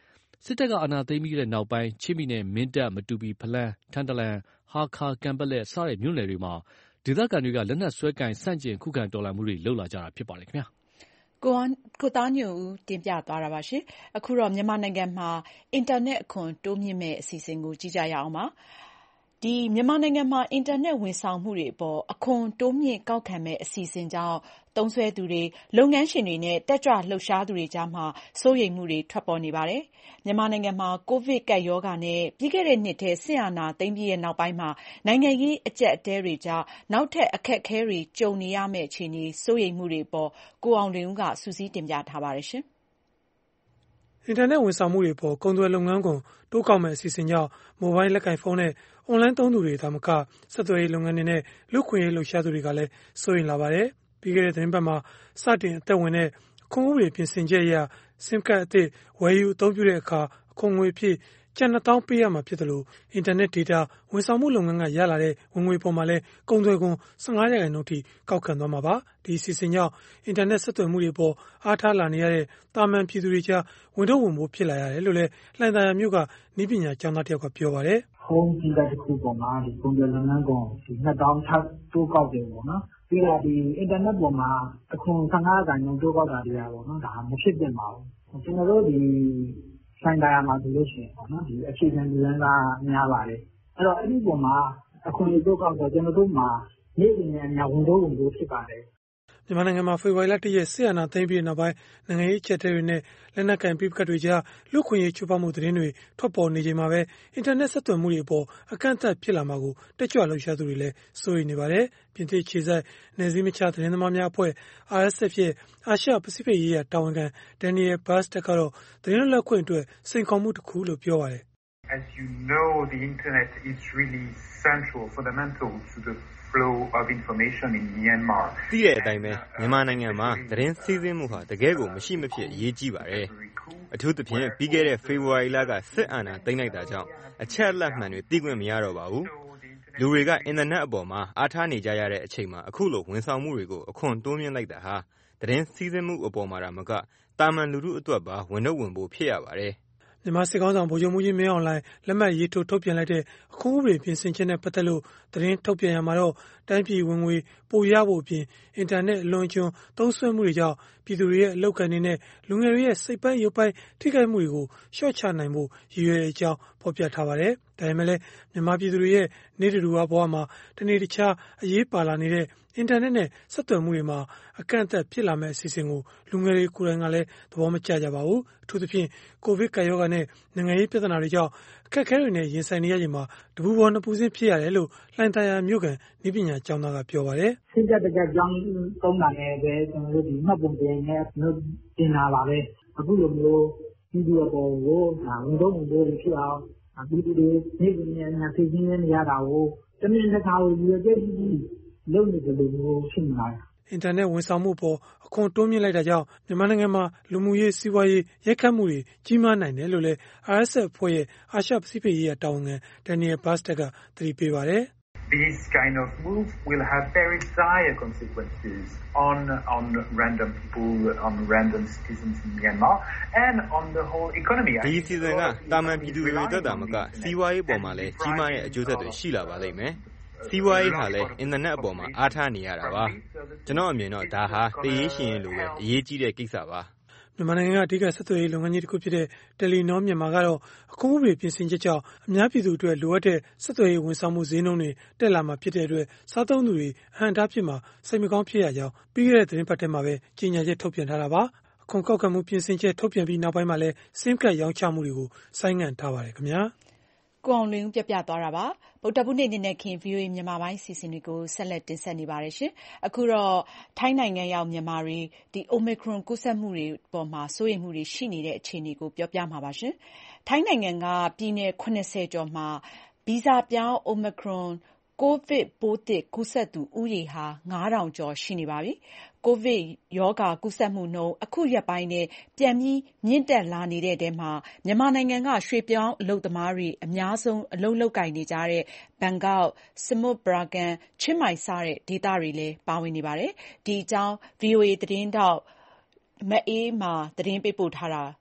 စစ်တပ်ကအာဏာသိမ်းပြီးတဲ့နောက်ပိုင်းချင်းပြည်နယ်မင်းတပ်မတူပီဖလန်းထန်တလန်ဟာခါကံပလက်စတဲ့မြို့နယ်တွေမှာဒေသခံတွေကလက်နက်စွဲကင်ဆန့်ကျင်ခုခံတော်လှန်မှုတွေလုပ်လာကြတာဖြစ်ပါတယ်ခင်ဗျာကိုသားညွန့်ဦးတင်ပြသွားတာပါရှင်အခုတော့မြန်မာနိုင်ငံမှာအင်တာနက်အခွန်တိုးမြင့်မဲ့အစီအစဉ်ကိုကြည့်ကြရအောင်ပါမြန်မာနိုင်ငံမှာအင်တာနက်ဝန်ဆောင်မှုတွေအပေါ်အခွန်တိုးမြင့်ကောက်ခံမဲ့အစီအစဉ်ကြောင့်သုံးစွဲသူတွေလုပ်ငန်းရှင်တွေနဲ့တက်ကြွလှုပ်ရှားသူတွေကြားမှာစိုးရိမ်မှုတွေထွက်ပေါ်နေပါတယ်မြန်မာနိုင်ငံမှာကိုဗစ်ကပ်ရောဂါနဲ့ပြီးခဲ့တဲ့နှစ်ထဲစစ်အာဏာသိမ်းပြီးတဲ့နောက်ပိုင်းမှာနိုင်ငံရေးအကျပ်အတည်းတွေကြားနောက်ထပ်အခက်အခဲတွေကြုံနေရမယ့်အခြေအနေစိုးရိမ်မှုတွေအပေါ်ကိုအောင်လွင်ဦးကစူးစီးတင်ပြထားပါတယ်ရှင်အင်တာနက်ဝန်ဆောင်မှုတွေအပေါ်ကုန်သွယ်လုပ်ငန်းခွန်တိုးကောက်မဲ့အစီအစဉ်ကြောင့်မိုဘိုင်းလက်ကိုင်ဖုန်းနဲ့အွန်လိုင်းသုံးသူတွေသာမကဆက်သွယ်ရေးလုပ်ငန်းတွေနဲ့လူခွင့်ရေးလှုပ်ရှားသူတွေကလည်းစိုးရိမ်လာပါတယ်ပြီးခဲ့တဲ့သတင်းပတ်မှာစတင်အသက်ဝင်တဲ့အခွန်ဥပဒေပြင်ဆင်ချက်အရ SIM ကတ်အသစ်ဝယ်ယူအသုံးပြုတဲ့အခါအခွန်ငွေဖြစ်ကျပ်2000ပေးရမှာဖြစ်တယ်လို့အင်တာနက်ဒေတာဝန်ဆောင်မှုလုပ်ငန်းကရလာတဲ့ဝင်ငွေပေါ်မှာလည်းကုန်သွယ်ခွန် 15% ထိကောက်ခံသွားမှာပါဒီအစီအစဉ်ကြောင့်အင်တာနက်ဆက်သွယ်မှုတွေပေါ်အားထားလာနေရတဲ့တာမန်ပြည်သူတွေကြားဝန်ထုတ်ဝန်ပိုးဖြစ်လာရတယ်လို့လည်းလှိုင်သာယာမြို့ကနည်းပညာကျောင်းသားတစ်ယောက်ကပြောပါတယ်ဖုန်းကြီးတဲ့တစ်ခုပေါ်မှာဒီကုန်သွယ်လုပ်ငန်းခွန်2000ထပ်တိုးကောက်တယ်ပေါ့နော်ပြီးတော့ဒီအင်တာနက်ပေါ်မှာအခွန် 15% တိုးကောက်တာတွေပေါ့နော်ဒါမဖြစ်သင့်ပါဘူးကျွန်တော်တို့ဒီဆိုင်တာယာမှာဆိုလို့ရှိရင်ပေါ့နော်ဒီအခြေခံလူတန်းစားများပါတယ်အဲ့တော့အဲ့ဒီပုံမှာအခွန်တွေတိုးကောက်တော့ကျွန်တော်တို့မှာနေ့စဉ်နဲ့အများဝန်ထုတ်ဝန်ပိုးဖြစ်ပါတယ်မြန်မာနိုင်ငံမှာဖေဖော်ဝါရီလ1ရက်စစ်အာဏာသိမ်းပြီးနောက်ပိုင်းနိုင်ငံရေးအကျပ်အတည်းတွေနဲ့လက်နက်ကိုင်ပဋိပက္ခတွေကြားလူခွင့်ရေးချိုးဖောက်မှုသတင်းတွေထွက်ပေါ်နေချိန်မှာပဲအင်တာနက်ဆက်သွယ်မှုတွေအပေါ်အကန့်အသတ်ဖြစ်လာမှာကိုတက်ကြွလှုပ်ရှားသူတွေလည်းစိုးရိမ်နေပါတယ်။ပြင်သစ်ခြေစိုက်နယ်စည်းမခြားသတင်းသမားများအဖွဲ့ RSF ရဲ့အာရှပစိဖိတ်ရေးရာတာဝန်ခံ Daniel Bastard ကတော့သတင်းလွတ်လပ်ခွင့်အတွက်စိန်ခေါ်မှုတစ်ခုလို့ပြောပါတယ်။ As you know, the internet is really central, fundamental to the flow of information in Myanmar. သိတဲ့အတိုင်းပဲမြန်မာနိုင်ငံမှာသတင်းစီးဆင်းမှုဟာတကယ်ကိုမရှိမဖြစ်အရေးကြီးပါတယ်။အထူးသဖြင့်ပြီးခဲ့တဲ့ဖေဖော်ဝါရီလကစစ်အာဏာသိမ်းလိုက်တာကြောင့်အချက်အလက်မှန်တွေသိခွင့်မရတော့ပါဘူး။လူတွေကအင်တာနက်အပေါ်မှာအားထားနေကြရတဲ့အချိန်မှာအခုလိုဝန်ဆောင်မှုတွေကိုအခွန်တိုးမြင့်လိုက်တာဟာသတင်းစီးဆင်းမှုအပေါ်မှာမကတာမန်လူထုအတွက်ပါဝန်ထုတ်ဝန်ပိုးဖြစ်ရပါတယ်။မြန်မာစစ်ကောင်ဆောင်ဗိုလ်ချုပ်မှူးကြီးမင်းအောင်လှိုင်လက်မှတ်ရေးထိုးထုတ်ပြန်လိုက်တဲ့အခွန်ဥပဒေပြင်ဆင်ချက်နဲ့ပတ်သက်လို့သတင်းထုတ်ပြန်ရမှာတော့တိုင်းပြည်ဝင်ငွေပိုရဖို့အပြင်အင်တာနက်အလွန်အကျွံသုံးစွဲမှုတွေကြောင့်ပြည်သူတွေရဲ့အလောက်ကန်နေတဲ့လူငယ်တွေရဲ့စိတ်ပိုင်းရုပ်ပိုင်းထိခိုက်မှုတွေကိုလျှော့ချနိုင်ဖို့ရည်ရွယ်တဲ့အကြောင်းဖော်ပြထားပါတယ်။ဒါပေမဲ့လည်းမြန်မာပြည်သူတွေရဲ့နေ့တူဘဝမှာတနေ့တခြားအရေးပါလာနေတဲ့အင်တာနက်နဲ့ဆက်သွယ်မှုတွေမှာအကန့်အသတ်ဖြစ်လာမဲ့အစီအစဉ်ကိုလူငယ်တွေကိုယ်တိုင်ကလည်းသဘောမကျကြပါဘူး။အထူးသဖြင့်ကိုဗစ်ကပ်ရောဂါနဲ့နိုင်ငံရေးပြဿနာတွေကြောင့်အခက်အခဲတွေနဲ့ရင်ဆိုင်နေရချိန်မှာတပူပေါ်နှစ်ပူစင်းဖြစ်ရတယ်လို့လှိုင်သာယာမြို့ကနည်းပညာကျောင်းသားကပြောပါတယ်။စင်ကြတကကြောင်းသုံးတာနဲ့ပဲကျွန်တော်တို့ဒီမှတ်ပုံတင်နဲ့တို့တင်လာပါပဲ။အခုလိုမျိုးဗီဒီယိုပေါ်ကိုဝန်ထုတ်ဝန်ပိုးဖြစ်အောင်ပြည်သူတွေနေ့စဉ်နဲ့သိသိနေရတာကိုတမင်တကာကိုဒီကြည့်လုပ်နေတယ်လို့ဖြစ်နေပါတယ်အင်တာနက်ဝန်ဆောင်မှုပေါ်အခွန်တိုးမြင့်လိုက်တာကြောင့်မြန်မာနိုင်ငံမှာလူမှုရေးစီးပွားရေးရိုက်ခတ်မှုတွေကြီးမားနိုင်တယ်လို့လည်း RSF ဖွဲ့ရဲ့အာရှပစိဖိတ်ရေးရာတာဝန်ခံ Daniel Bastard ကသတိပေးပါတယ်။ This kind of move will have very dire consequences on random people, on random citizens in Myanmar, and on the whole economy. ဒီစီစဉ်ကတာမန်ပြည်သူတွေအတွက်သာမကစီးပွားရေးပေါ်မှာလည်းကြီးမားတဲ့အကျိုးဆက်တွေရှိလာပါလိမ့်မယ်။စီးပွားရေးဟာလည်းအင်တာနက်အပေါ်မှာအားထားနေရတာပါကျွန်တော်အမြင်တော့ဒါဟာတရေးရှင်ရင်လိုပဲအရေးကြီးတဲ့ကိစ္စပါမြန်မာနိုင်ငံကအဓိကဆက်သွယ်ရေးလုပ်ငန်းကြီးတစ်ခုဖြစ်တဲ့ Telenor မြန်မာကတော့အခွန်ဥပဒေပြင်ဆင်ချက်ကြောင့်အများပြည်သူအတွက်လိုအပ်တဲ့ဆက်သွယ်ရေးဝန်ဆောင်မှုဈေးနှုန်းတွေတက်လာမှာဖြစ်တဲ့အတွက်စားသုံးသူတွေအဟန့်အတားဖြစ်မှာစိတ်မကောင်းဖြစ်ရကြောင်းပြီးခဲ့တဲ့သတင်းပတ်ထဲမှာပဲကြေညာချက်ထုတ်ပြန်ထားတာပါအခွန်ကောက်ခံမှုပြင်ဆင်ချက်ထုတ်ပြန်ပြီးနောက်ပိုင်းမှာလည်း SIM ကတ်ရောင်းချမှုတွေကိုဆိုင်းငံ့ထားပါတယ်ခင်ဗျာကိုအောင်လွင်ဦးပြပြသွားတာပါဗုဒ္ဓဘုနေ့နေ့ခင် VOA မြန်မာပိုင်းစီစဉ်တွေကိုဆက်လက်တင်ဆက်နေပါတယ်ရှင်အခုတော့ထိုင်းနိုင်ငံရောက်မြန်မာတွေဒီ Omicron ကူးစက်မှုတွေပေါ်မှာစိုးရိမ်မှုတွေရှိနေတဲ့အခြေအနေကိုပြောပြမှာပါရှင်ထိုင်းနိုင်ငံကပြည်နယ်80ကျော်မှာဗီဇပြောင်း Omicron ကိုဗစ်ပိုးသစ်ကူးစက်သူဦးရေဟာ9000ကျော်ရှိနေပါပြီ။ကိုဗစ်ရောဂါကူးစက်မှုနှုန်းအခုရက်ပိုင်းနဲ့ပြန်ပြီးမြင့်တက်လာနေတဲ့ထဲမှာမြန်မာနိုင်ငံကရွှေပြောင်းအလုပ်သမားတွေအများဆုံးအလုပ်လုပ်ကိုင်နေကြတဲ့ဘန်ကောက်၊စမွတ်ပရာကန်၊ချင်းမိုင်စတဲ့ဒေသတွေလည်းပါဝင်နေပါတယ်။ဒီအကြောင်း VOA သတင်းထောက်မအေးမာသတင်းပေးပို့ထားတာ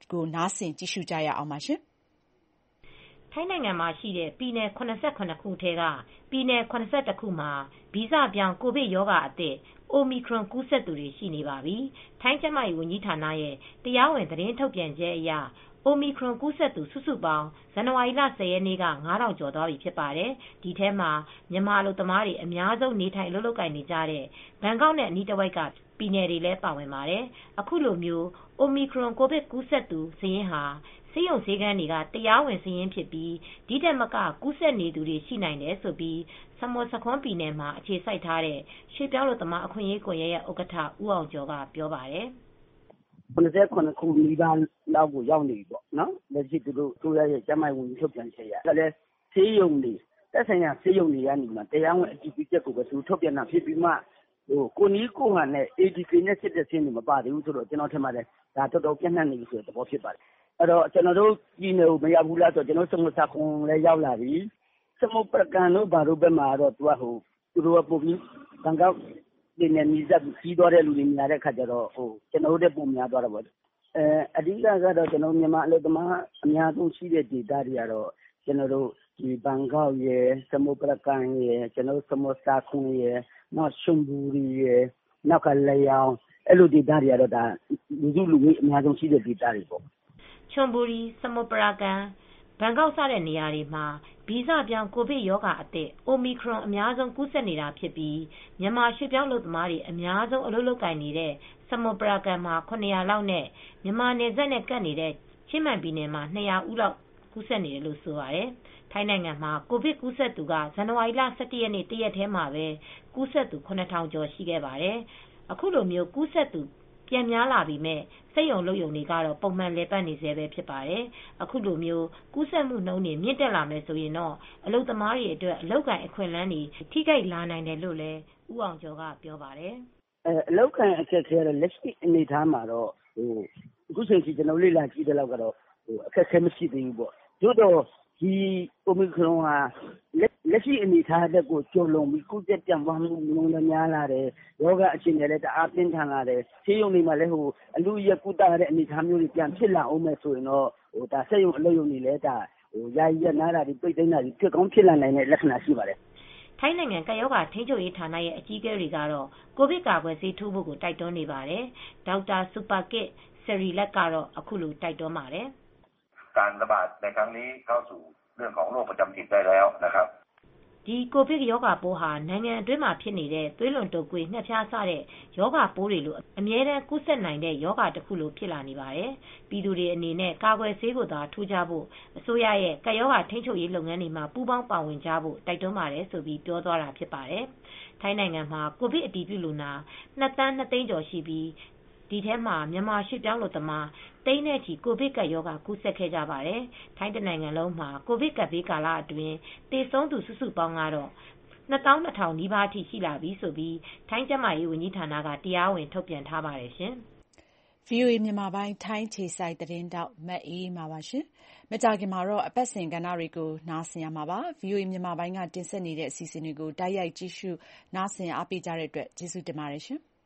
ကိုနားဆင်ကြည့်ရှုကြရအောင်ပါရှင်။ထိုင်းနိုင်ငံမှာရှိတဲ့ပြည်နယ်88ခုထဲကပြည်နယ်81ခုမှာဗီဇပြောင်းကိုဗစ်ရောဂါအသစ် Omicron ကူးစက်သူတွေရှိနေပါပြီ။ထိုင်းကျန်းမာရေးဝန်ကြီးဌာနရဲ့တရားဝင်သတင်းထုတ်ပြန်ချက်အရOmicron ကူးစက်သူစုစုပေါင်းဇန်နဝါရီလ10ရက်နေ့က 9000 ကျော်သွားပြီဖြစ်ပါတယ်။ဒီထဲမှာမြန်မာအလုပ်သမားတွေအများဆုံးနေထိုင်လုပ်ကိုင်နေကြတဲ့ဘန်ကောက်နဲ့အနီးတစ်ဝိုက်ကပြည်နယ်တွေလည်းပါဝင်ပါတယ်။အခုလိုမျိုး Omicron ကိုဗစ်ကူးစက်သူစာရင်းဟာဆေးရုံဆေးခန်းတွေကတရားဝင်စာရင်းဖြစ်ပြီးဒီထက်မကကူးစက်နေသူတွေရှိနိုင်တယ်ဆိုပြီးစမွတ်ဆခွန်းပြည်နယ်မှာအခြေစိုက်ထားတဲ့ရွှေပြောင်းလုပ်သမားအခွင့်အရေးကွန်ရက်ရဲ့ဥက္ကဋ္ဌဦးအောင်ကျော်ကပြောပါတယ် 89ခုနီးပါးလောက်ကိုရောက်နေပြီပေါ့နော်လက်ရှိသူတို့ဆိုရရဲ့ကျန်းမာရေးဝန်ကြီးထုတ်ပြန်ချက်ရဒါလည်းဆေးရုံတွေသက်ဆိုင်ရာဆေးရုံတွေကနေမှတရားဝင်အတည်ပြုချက်ကိုပဲသူထုတ်ပြန်တာဖြစ်ပြီးမှကိုနီးကိုဟန်နဲ့ ADK နဲ့စစ်တဲ့ဆင်းတွေမပါသေးဘူးဆိုတော့ကျွန်တော်ထင်ပါတယ်ဒါတော်တော်ပြန့်နှံ့နေပြီဆိုတဲ့သဘောဖြစ်ပါတယ်အဲ့တော့ကျွန်တော်တို့ပြည်နယ်ကိုမရောက်ဘူးလားဆိုတော့ကျွန်တော်စမုတ်စာခွန်လည်းရောက်လာပြီစမုတ်ပရကန်တို့ဘာလို့ပဲမှာတော့သူတို့ကပို့ပြီးဘန်ကောက်ဒီနေ့မြစ်ကြီးသွားတဲ့လူတွေများတဲ့ခါကျတော့ကျွန်တော်တို့ပုံများသွားတာပေါ့အဓိကကတော့ကျွန်တော်မြန်မာအလုပ်သမားအများဆုံးရှိတဲ့ဒေသတွေကတော့ကျွန်တော်တို့ဒီဘန်ကောက်ရယ်စမုတ်ပရကန်ရယ်ကျွန်တော်စမုတ်စာခွန်ရယ်နောက်ရှုံဘူရီရယ်နောက်ကလျောင်းအဲ့လိုဒေသတွေကတော့ဒါလူစုလူဝေးအများဆုံးရှိတဲ့ဒေသတွေပေါ့ချွန်ဘူရီစမုတ်ပရကန်ဘန်ကောက်စတဲ့နေရာတွေမှာဗီဇပြောင်းကိုဗစ်ရောဂါအသစ် Omicron အများဆုံးကူးစက်နေတာဖြစ်ပြီးမြန်မာရွှေပြောင်းလုပ်သမားတွေအများဆုံးအလုပ်လုပ်ကိုင်နေတဲ့စမုတ်ပရာကန်မှာ900လောက်နဲ့မြန်မာနယ်စပ်နဲ့ကပ်နေတဲ့ချင်းမိုင်ပြည်နယ်မှာ200ဦးလောက်ကူးစက်နေတယ်လို့ဆိုပါတယ်။ထိုင်းနိုင်ငံမှာကိုဗစ်ကူးစက်သူကဇန်နဝါရီလ17ရက်နေ့တရက်တည်းမှာပဲကူးစက်သူ9000ကျော်ရှိခဲ့ပါတယ်။အခုလိုမျိုးကူးစက်သူပြန်များလာပြီမဲ့စိတ်ယုံလုပ်ယုံတွေကတော့ပုံမှန်လည်ပတ်နေစေပဲဖြစ်ပါတယ်။အခုလိုမျိုးကူးစက်မှုနှုန်းတွေမြင့်တက်လာမယ်ဆိုရင်တော့အလုပ်သမားတွေအတွက်အလုပ်ကိုင်အခွင့်အလမ်းတွေထိခိုက်လာနိုင်တယ်လို့လည်းဦးအောင်ကျော်ကပြောပါတယ်။အလုပ်ကိုင်အခက်အခဲကတော့လက်ရှိအနေအထားမှာတော့အခုချိန်ထိကျွန်တော်လေ့လာကြည့်တဲ့လောက်ကတော့အခက်အခဲမရှိသေးဘူးပေါ့။သို့တော့ဒီ Omicron ဟာလက်ရှိအနေအထားတက်ကိုကျော်လွန်ပြီးကုသပြန်သွားမှုမျိုးလည်းများလာတယ်။ယောဂအခြေအနေလည်းတအားပြင်းထန်လာတယ်။ဆေးရုံတွေမှာလည်းအလူရက်ကုသရတဲ့အနေအထားမျိုးတွေပြန်ဖြစ်လာအောင်မယ်ဆိုရင်တော့ဒါဆက်ရုံအလုပ်ရုံတွေလည်းဒါယာယီရနာတာတွေပိတ်သိမ်းတာတွေဖြစ်ကောင်းဖြစ်လာနိုင်တဲ့လက္ခဏာရှိပါတယ်။ထိုင်းနိုင်ငံကရောဂါထိန်းချုပ်ရေးဌာနရဲ့အကြီးအကဲတွေကတော့ကိုဗစ်ကာကွယ်ဆေးထိုးဖို့ကိုတိုက်တွန်းနေပါတယ်။ဒေါက်တာစူပါကစ်ဆရီလက်ကတော့အခုလိုတိုက်တွန်းပါတယ်။การระบาดในครั้งนี้เข้าสู่เรื่องของโรคประจำถิ่นได้แล้วนะครับဒီကိုဗစ်ရောဂါပိုးဟာနိုင်ငံအတွင်းမှာဖြစ်နေတဲ့သွေးလွန်တုပ်ကွေးနှက်ဖျားစတဲ့ရောဂါပိုးတွေလိုအမြဲတမ်းကူးစက်နိုင်တဲ့ရောဂါတစ်ခုလိုဖြစ်လာနေပါတယ်။ပြည်သူတွေအနေနဲ့ကာကွယ်ဆေးကိုသာထိုးကြဖို့အစိုးရရဲ့ကပ်ရောဂါထိန်းချုပ်ရေးလုပ်ငန်းတွေမှာပူးပေါင်းပါဝင်ကြဖို့တိုက်တွန်းပါတယ်ဆိုပြီးပြောသွားတာဖြစ်ပါတယ်။ထိုင်းနိုင်ငံမှာကိုဗစ်အတည်ပြုလူနာ2 သန်း 2 သိန်းကျော်ရှိပြီးဒီထဲမှာမြန်မာရွှေပြောင်းလုပ်သမားတိန်းနဲ့ချီကိုဗစ်ကပ်ရောဂါကူးစက်ခဲ့ကြပါတယ်။ထိုင်းနိုင်ငံလုံးမှာကိုဗစ်ကပ်ဘေးကာလအတွင်းသေဆုံးသူစုစုပေါင်းကတော့22,000နီးပါးထိရှိလာပြီဆိုပြီးထိုင်းကျန်းမာရေးဝန်ကြီးဌာနကတရားဝင်ထုတ်ပြန်ထားပါတယ်ရှင်။ VOA မြန်မာပိုင်းထိုင်းခြေစိုက်သတင်းတောက်မတ်အေးမှာပါရှင်။မကြခင်မှာတော့အပတ်စဉ်ကဏ္ဍတွေကိုနားဆင်ရမှာပါ။ VOA မြန်မာပိုင်းကတင်ဆက်နေတဲ့အစီအစဉ်တွေကိုတိုက်ရိုက်ကြည့်ရှုနားဆင်အားပေးကြတဲ့အတွက်ကျေးဇူးတင်ပါတယ်ရှင်။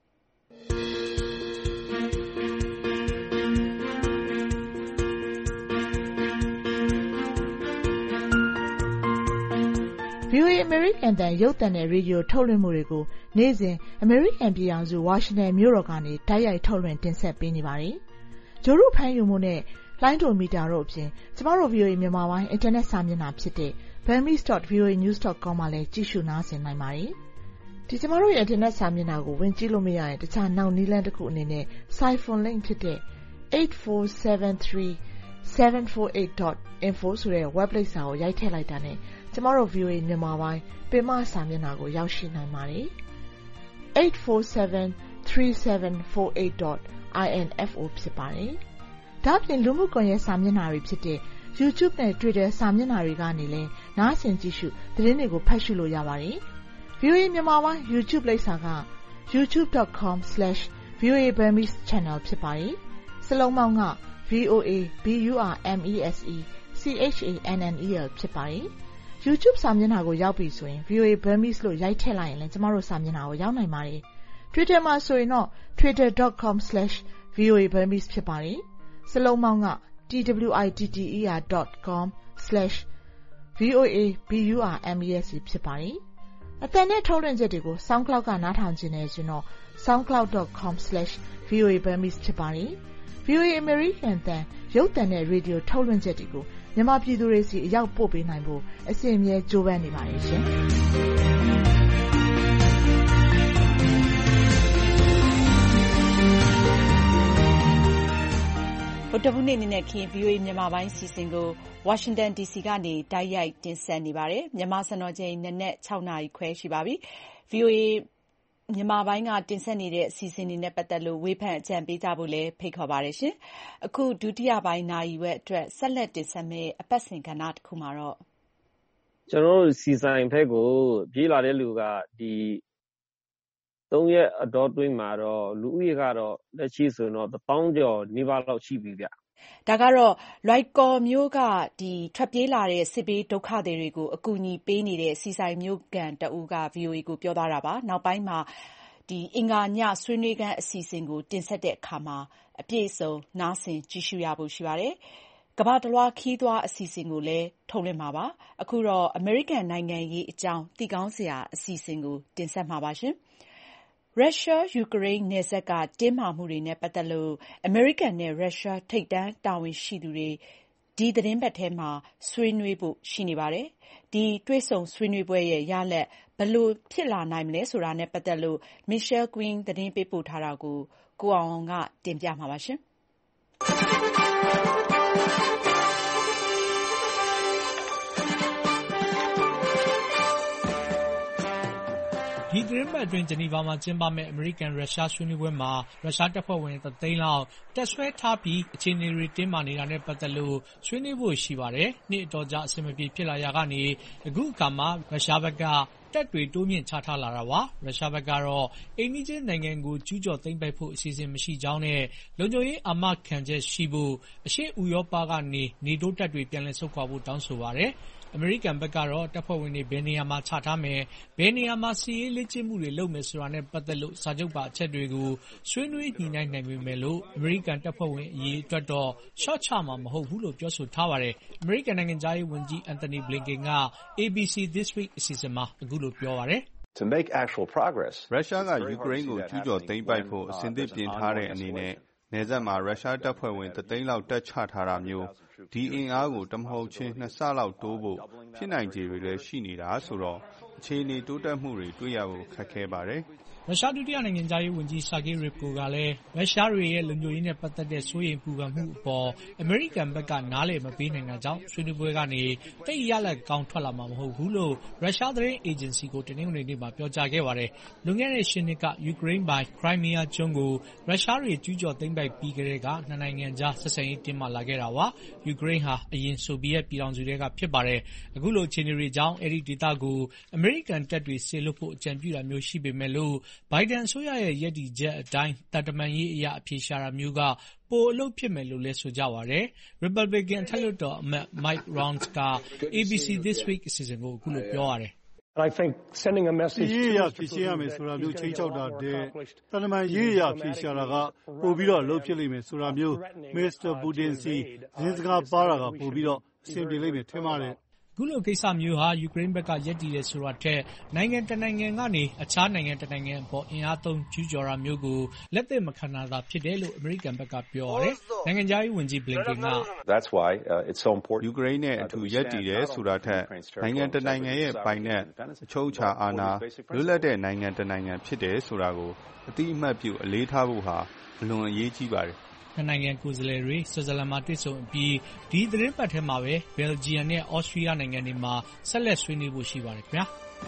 VOA American တန်ရုပ်သံနဲ့ရေဒီယိုထုတ်လွှင့်မှုတွေကိုနေ့စဉ် American ပြည်ထောင်စု Washington မြို့တော်ကနေတိုက်ရိုက်ထုတ်လွှင့်တင်ဆက်ပေးနေပါတယ်။ဂျိုရုဖမ်းယူမှုနဲ့လိုင်းဒိုမီတာတို့အပြင်ကျမတို့ VOA မြန်မာပိုင်းအင်တာနက်စာမျက်နှာဖြစ်တဲ့ burmese.voanews.com မှာလည်းကြည့်ရှုနားဆင်နိုင်ပါတယ်။ဒီကျမတို့ရဲ့အင်တာနက်စာမျက်နှာကိုဝင်ကြည့်လို့မရရင်တခြားနောက်နည်းလမ်းတစ်ခုအနေနဲ့ Siphon link ဖြစ်တဲ့ 8473748.info ဆိုတဲ့ web လိပ်စာကိုရိုက်ထည့်လိုက်တာနဲ့ကျမတို့ VOA မြန်မာပိုင်းပင်မစာမျက်နှာကိုရောက်ရှိနိုင်ပါတယ်။ 8473748.info ဖြစ်ပါတယ်။ဒါ့အပြင်လူမှုကွန်ရက်စာမျက်နှာတွေဖြစ်တဲ့ YouTube နဲ့ Twitter စာမျက်နှာတွေကနေလည်းနားဆင်ကြည့်ရှုသတင်းတွေကိုဖတ်ရှုလို့ရပါတယ်။ VOA မြန်မာပိုင်း YouTube လိပ်စာက youtube.com/VOA Burmese Channel ဖြစ်ပါတယ်။စလုံးပေါင်းက VOA BURMESE CHANNEL ဖြစ်ပါတယ်။ YouTube စာမျက်နှာကိုရောက်ပြီဆိုရင် VOA Burmese လို့ရိုက်ထည့်လိုက်ရင်လည်းကျမတို့စာမျက်နှာကိုရောက်နိုင်ပါတယ်။ Twitter မှာဆိုရင်တော့ twitter.com/VOA Burmese ဖြစ်ပါတယ်။စလုံးပေါင်းက twiter.com/voaburmese ဖြစ်ပါတယ်။အသံနဲ့ထုတ်လွှင့်ချက်တွေကို SoundCloud ကနားထောင်ခြင်းနဲ့ဆိုတော့ soundcloud.com/voaburmese ဖြစ်ပါတယ်။ VOA American တန်ရုပ်သံနဲ့ရေဒီယိုထုတ်လွှင့်ချက်တွေကိုမြန်မာပြည်သူတွေစီအရောက်ပို့ပေးနိုင်ဖို့အစဉ်အမြဲကြိုးပမ်းနေပါတယ်ရှင်။ဗုဒ္ဓဟူးနေ့နဲ့ခင် VOA မြန်မာပိုင်းစီစဉ်ကို Washington DC ကနေတိုက်ရိုက်တင်ဆက်နေပါတယ်။မြန်မာစံတော်ချိန်နနက်6နာရီခွဲရှိပါပြီ။ VOA မြန်မာပိုင်းကတင်ဆက်နေတဲ့အစီအစဉ်တွေနဲ့ပတ်သက်လို့ဝေဖန်အကြံပေးကြဖို့လည်းဖိတ်ခေါ်ပါတယ်ရှင်။အခုဒုတိယပိုင်းနာရီဝက်အတွက်ဆက်လက်တင်ဆက်မယ့်အပတ်စဉ်ကဏ္ဍတစ်ခုမှာတော့ကျွန်တော်တို့စီဆိုင်ဘက်ကိုပြေးလာတဲ့လူကဒီ3ရက်အတော်တွင်းမှာတော့လူဦးရေကတော့လက်ရှိဆိုတော့1000ကျော်နေပါလောက်ရှိပြီဗျ။ဒါကတော့လွိုက်ကော်မျိုးကထွက်ပြေးလာတဲ့စစ်ဘေးဒုက္ခသည်တွေကိုအကူအညီပေးနေတဲ့စီဆိုင်မျိုးကန်တဦးက VOA ကိုပြောသွားတာပါ။နောက်ပိုင်းမှာအင်္ဂါညဆွေးနွေးခန်းအစီအစဉ်ကိုတင်ဆက်တဲ့အခါမှာအပြည့်အစုံနားဆင်ကြည့်ရှုရဖို့ရှိပါတယ်။ကမ္ဘာတလွှားခီးသွွားအစီအစဉ်ကိုလည်းထုတ်လွှင့်မှာပါ။အခုတော့အမေရိကန်နိုင်ငံရေးအကြောင်းသိကောင်းစရာအစီအစဉ်ကိုတင်ဆက်မှာပါရှင်။ရုရှား-ယူကရိန်းနယ်စပ်ကတင်းမာမှုတွေနဲ့ပတ်သက်လို့အမေရိကန်နဲ့ရုရှားထိပ်တန်းတာဝန်ရှိသူတွေဒီသီတင်းပတ်ထဲမှာဆွေးနွေးဖို့ရှိနေပါတယ်။ဒီတွေ့ဆုံဆွေးနွေးပွဲရဲ့ရလဒ်ဘယ်လိုဖြစ်လာနိုင်မလဲဆိုတာနဲ့ပတ်သက်လို့ Michelle Quinn သတင်းပေးပို့ထားတာကိုကိုအောင်ကတင်ပြမှာပါရှင်။ဒီသီတင်းပတ်အတွင်းဂျနီဗာမှာကျင်းပမယ့်အမေရိကန်-ရုရှားဆွေးနွေးပွဲမှာရုရှားတပ်ဖွဲ့ဝင်1သိန်းလောက်တပ်စွဲထားပြီးအခြေအနေတွေတင်းမာနေတာနဲ့ပတ်သက်လို့ဆွေးနွေးဖို့ရှိပါတယ်။နှစ်အတော်ကြာအဆင်မပြေဖြစ်လာရာကနေအခုအခါမှာရုရှားဘက်ကတပ်တွေတိုးမြင့်ချထားလာတာပါ။ရုရှားဘက်ကတော့အိမ်နီးချင်းနိုင်ငံကိုကျူးကျော်သိမ်းပိုက်ဖို့အစီအစဉ်မရှိကြောင်းနဲ့လုံခြုံရေးအာမခံချက်ရှိဖို့အရှေ့ဥရောပကနေနေတိုးတပ်တွေပြန်လည်ဆုတ်ခွာဖို့တောင်းဆိုပါတယ်။အမေရိကန်ဘက်ကတော့တပ်ဖွဲ့ဝင်တွေဘယ်နေရာမှာချထားမယ်ဘယ်နေရာမှာစစ်ရေးလေ့ကျင့်မှုတွေလုပ်မယ်ဆိုတာနဲ့ပတ်သက်လို့စာချုပ်ပါအချက်တွေကိုဆွေးနွေးညှိနှိုင်းနိုင်ပေမဲ့လို့အမေရိကန်တပ်ဖွဲ့ဝင်အရေးအတွက်တော့ရှော့ချမှာမဟုတ်ဘူးလို့ပြောဆိုထားပါတယ်။အမေရိကန်နိုင်ငံသားရေးဝန်ကြီး Anthony Blinken က ABC This Week အစီအစဉ်မှာအခုလိုပြောပါတယ်။ To make actual progress ရုရှားကယူကရိန်းကိုကျူးကျော်သိမ်းပိုက်ဖို့အစဉ်သင့်ပြင်ထားတဲ့အနေနဲ့နယ်စပ်မှာရုရှားတပ်ဖွဲ့ဝင်1သိန်းလောက်တပ်ချထားတာမျိုးဒီအင်အားကိုတမဟုတ်ချင်း2ဆလောက်တိုးဖို့ဖြစ်နိုင်ခြေတွေလည်းရှိနေတာဆိုတော့အခြေအနေတိုးတက်မှုတွေတွေ့ရဖို့ခက်ခဲပါတယ်။ရုရှားဒုတိယနိုင်ငံသားရေးဝန်ကြီး Sergei Ryabko ကလည်းရုရှားတွေရဲ့လုံခြုံရေးနဲ့ပတ်သက်တဲ့စိုးရိမ်ပူပန်မှုအပေါ်အမေရိကန်ဘက်ကနားလည်မပေးနိုင်တာကြောင့်ဆွေးနွေးပွဲကနေတိတ်ရလဒ်ကောင်းထွက်လာမှာမဟုတ်ဘူးလို့ရုရှားသတင်းအေဂျင်စီကိုတနင်္ဂနွေနေ့မှာပြောကြားခဲ့ပါတယ်။လွန်ခဲ့တဲ့8နှစ်ကယူကရိန်းပိုင်ခရိုင်းမီးယားကျွန်းကိုရုရှားတွေကျူးကျော်သိမ်းပိုက်ပြီးကတည်းကနှစ်နိုင်ငံကြားဆက်ဆံရေးတင်းမာလာခဲ့တာပါ။ယူကရိန်းဟာအရင်ဆိုဗီယက်ပြည်ထောင်စုတွေကဖြစ်ပါတယ်။အခုလိုအခြေအနေတွေကြောင့်အဲဒီဒေသကိုအမေရိကန်တပ်တွေစေလွှတ်ဖို့အကြံပြုတာမျိုးရှိပေမဲ့လို့ဘိုင်ဒန်အစိုးရရဲ့ရည်တည်ချက်အတိုင်းသံတမန်ရေးအရအဖြေရှာတာမျိုးကပိုအလုပ်ဖြစ်မယ်လို့လည်းဆိုကြပါတယ်။ Republican အထက်လွှတ်တော်အမတ် Mike Rounds က ABC This Week အစီအစဉ်ကိုအခုလိုပြောပါတယ်။စစ်ရေးအရဖြေရှင်းရမယ်ဆိုတာမျိုးချိန်ချောက်တာတဲ့သံတမန်ရေးအရဖြေရှာတာကပိုပြီးတော့အလုပ်ဖြစ်လိမ့်မယ်ဆိုတာမျိုးမစ္စတာပူတင်စီသတင်းစကားပါတာကပိုပြီးတော့အဆင်ပြေလိမ့်မယ်ထင်ပါတယ်။အခုလိုကိစ္စမျိုးဟာယူကရိန်းဘက်ကရပ်တည်တယ်ဆိုတာထက်နိုင်ငံတနိုင်ငံကနေအခြားနိုင်ငံတနိုင်ငံအပေါ်အင်အားသုံးကျူးကျော်တာမျိုးကိုလက်သင့်မခံတာသာဖြစ်တယ်လို့အမေရိကန်ဘက်ကပြောပါတယ်။နိုင်ငံခြားရေးဝန်ကြီး Blinken က That's why it's so important ယူကရိန်းနဲ့အထူးရပ်တည်တယ်ဆိုတာထက်နိုင်ငံတနိုင်ငံရဲ့ပိုင်နဲ့အချုပ်အခြာအာဏာလွတ်လပ်တဲ့နိုင်ငံတနိုင်ငံဖြစ်တယ်ဆိုတာကိုအတိအမှတ်ပြုအလေးထားဖို့ဟာအလွန်အရေးကြီးပါတယ်။နှစ်နိုင်ငံကိုယ်စားလှယ်တွေဆွစ်ဇာလန်မှာတွေ့ဆုံအပြီးဒီသတင်းပတ်ထဲမှာပဲဘယ်လ်ဂျီယံနဲ့ဩစတြီးယားနိုင်ငံတွေမှာဆက်လက်ဆွေးနွေးဖို့ရှိပါတယ်ခင်ဗျာ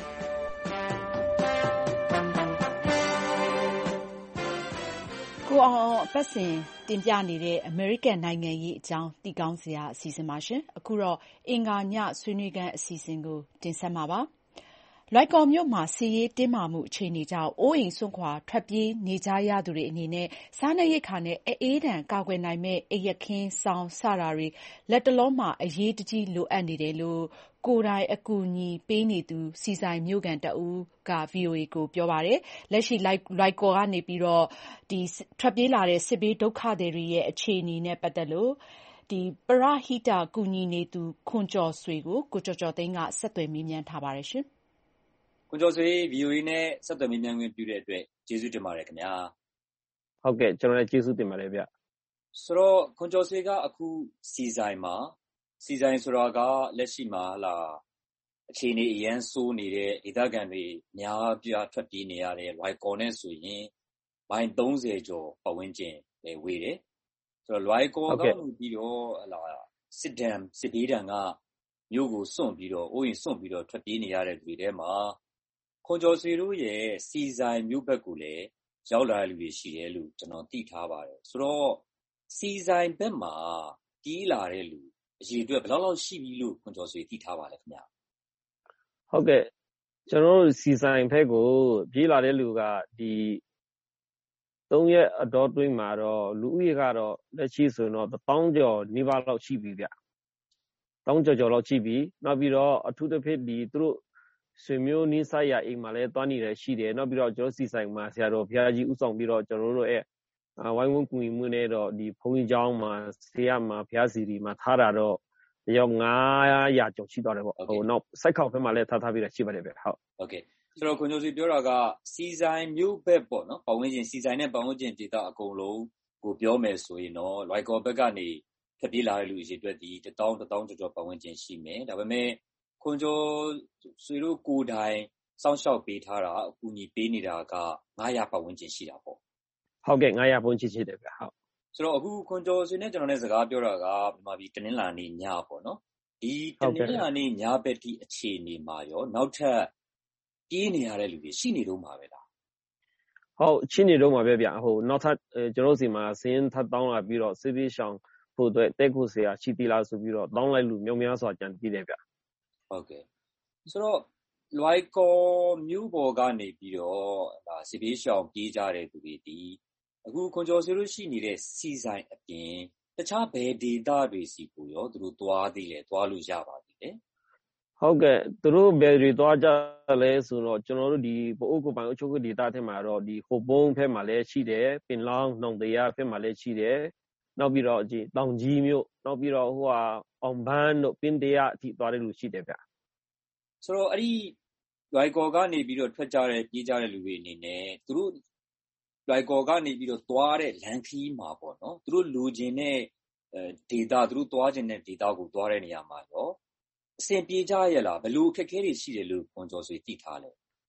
ကိုအောင်အပတ်စဉ်တင်ပြနေတဲ့အမေရိကန်နိုင်ငံရေးအကြောင်းသိကောင်းစရာအစီအစဉ်ပါရှင်အခုတော့အင်္ဂါညဆွေးနွေးခန်းအစီအစဉ်ကိုတင်ဆက်မှာပါလွိုက်ကော်မြို့မှာစစ်ရေးတင်းမာမှုအခြေအနေကြောင့်အိုးအိမ်စွန့်ခွာထွက်ပြေးနေကြရသူတွေအနေနဲ့စားနပ်ရိက္ခာနဲ့အအေးဒဏ်ကာကွယ်နိုင်မဲ့အိပ်ယာခင်းစောင်စတာတွေလက်တလုံးမှာအရေးတကြီးလိုအပ်နေတယ်လို့ကိုယ်တိုင်အကူအညီပေးနေသူဆီဆိုင်မြို့ခံတဦးက VOA ကိုပြောပါတယ်။ လက်ရှိလွိုင်ကော်ကနေပြီးတော့ထွက်ပြေးလာတဲ့စစ်ဘေးဒုက္ခသည်တွေရဲ့အခြေအနေနဲ့ပတ်သက်လို့ပရဟိတကူညီနေသူခွန်ကျော်ဆွေကိုကိုကျော်ကျော်သိန်းကဆက်သွယ်မေးမြန်းထားပါတယ်ရှင်။ခွန်ကျော်ဆွေ VOA နဲ့ဆက်သွယ်မေးမြန်းခွင့်ပြုတဲ့အတွက်ကျေးဇူးတင်ပါတယ်ခင်ဗျာ။ဟုတ်ကဲ့ကျွန်တော်လည်းကျေးဇူးတင်ပါတယ်ဗျ။ဆိုတော့ခွန်ကျော်ဆွေကအခုစီဆိုင်ဆိုတာကလက်ရှိမှာအခြေအနေအရန်ဆိုးနေတဲ့ဒေသခံတွေများပြားထွက်ပြေးနေရတဲ့လွိုင်ကော်နဲ့ဆိုရင်မိုင်30ကျော်ပတ်ဝန်းကျင်ဝေးတယ်။ဆိုတော့လွိုင်ကော်ကနေပြီးတော့စစ်ဘေးဒဏ်ကမြို့ကိုစွန့်ပြီးတော့အိုးအိမ်စွန့်ပြီးတော့ထွက်ပြေးနေရတဲ့လူတွေထဲမှာခွန်ကျော်ဆွေတို့ရဲ့စီဆိုင်မြို့ဘက်ကိုလည်းရောက်လာတဲ့လူတွေရှိတယ်လို့ကျွန်တော်သိထားပါတယ်။ဆိုတော့စီဆိုင်ဘက်မှာပြေးလာတဲ့လူအရေအတွက်ဘယ်လောက်ရှိပြီလို့ခွန်ကျော်ဆွေသိထားပါလဲခင်ဗျာ။ဟုတ်ကဲ့ကျွန်တော်တို့စီဆိုင်ဘက်ကိုပြေးလာတဲ့လူက3ရက်အတော်တွင်းမှာတော့လူဦးရေကတော့လက်ရှိဆိုတော့1000ကျော်နီးပါးလောက်ရှိပြီဗျ။1000ကျော်လောက်ရှိပြီ။နောက်ပြီးတော့အထူးသဖြင့်သူတို့ဆွေမျိုးနီးစပ်ရာအိမ်မှာလည်းတွားနေတယ်ရှိတယ်။နောက်ပြီးတော့ကျွန်တော်စီဆိုင်မှာဆရာတော်ဘုရားကြီးဥဆောင်ပြီးတော့ကျွန်တော်တို့ရဲ့ဝိုင်းဝန်းကူညီမှုနဲ့တော့ဘုန်းကြီးကျောင်းမှာဆေးရမှာဘုရားစီတီမှာထားတာတော့ရောက်900ကျော်ရှိသွားတယ်ပေါ့။နောက်စိုက်ခေါက်ဘက်မှာလည်းထားပြီးတော့ရှိပါတယ်ဗျ။ဟုတ်ကဲ့ဆိုတော့ခွန်ကျော်ဆွေပြောတာကစီဆိုင်မြို့ဘက်ပေါ့နော်ပတ်ဝန်းကျင်စီဆိုင်နဲ့ပတ်ဝန်းကျင်ဒေသအကုန်လုံးကိုပြောမယ်ဆိုရင်တော့လွိုင်ကော်ဘက်ကနေထွက်ပြေးလာတဲ့လူအရေအတွက်ဒီ1000ကျော်ပတ်ဝန်းကျင်ရှိမယ်ဒါပေမဲ့ခွန်ကျော်ဆွေတို့ကိုယ်တိုင်စောင့်ရှောက်ပေးထားတာအကူအညီပေးနေတာက900ပတ်ဝန်းကျင်ရှိတာပေါ့ဟုတ်ကဲ့900ပတ်ဝန်းကျင်ရှိတယ်ဗျဟုတ်ဆိုတော့အခုခွန်ကျော်ဆွေနဲ့ကျွန်တော်နဲ့စကားပြောတာကမြန်မာပြည်တနင်္လာနေ့ညပေါ့နော်ဒီတနင်္လာနေ့ညဘက်ဒီအခြေအနေမှာရောနောက်ထပ်ပြေးနေရတဲ့လူတွေရှိနေတော့မှာပဲလားဟုတ်ရှိနေတော့မှာပဲဗျနောက်ထပ်ကျွန်တော်စီမှာစင်းထပ်တောင်းလာပြီးတော့စစ်ပေးရှောင်ဖို့အတွက်တက်ခုဆရာရှိသေးလားဆိုပြီးတော့တောင်းလိုက်လူမြောက်များစွာကြံပြည့်တယ်ဗျဟုတ်ကဲ့ဆိုတော့လွိုင်ကော်မြို့ပေါ်ကနေပြီးတော့စစ်ပေးရှောင်ပြေးကြတဲ့သူတွေဒီအခုခွန်ကျော်ဆွေတို့ရှိနေတဲ့စီဆိုင်အပြင်တခြားဘယ်ဒေသတွေစီကိုရောသူတို့သွားသေးတယ်သွားလို့ရပါသေးတယ်ဟုတ်ကဲ့သူတို့ဘယ်တွေသွားကြလဲဆိုတော့ကျွန်တော်တို့ဒီပအိုးကိုပိုင်အချုပ်ဒေသထဲမှာတော့ဒီဟိုပုံးဘက်မှာလည်းရှိတယ်ပင်လောင်းနှောင်တရားဘက်မှာလည်းရှိတယ်နောက်ပြီးတော့တောင်ကြီးမြို့နောက်ပြီးတော့အောင်ဘန်းတို့ပင်တရားအထိသွားတဲ့လူရှိတယ်ဗျဆိုတော့အဲ့ဒီလွိုင်ကော်ကနေပြီးတော့ထွက်ကြတဲ့ပြေးကြတဲ့လူတွေအနေနဲ့သူတို့လွိုင်ကော်ကနေပြီးတော့သွားတဲ့လမ်းခီးမှာပေါ့နော်သူတို့လူချင်းတဲ့ဒေတာသူတို့သွားခြင်းတဲ့ဒေတာကိုသွားတဲ့နေရာမှာရောအဆင်ပြေကြရဲ့လားဘယ်လိုအခက်အခဲတွေရှိတယ်လို့ခွန်ကျော်ဆွေသိထားလဲ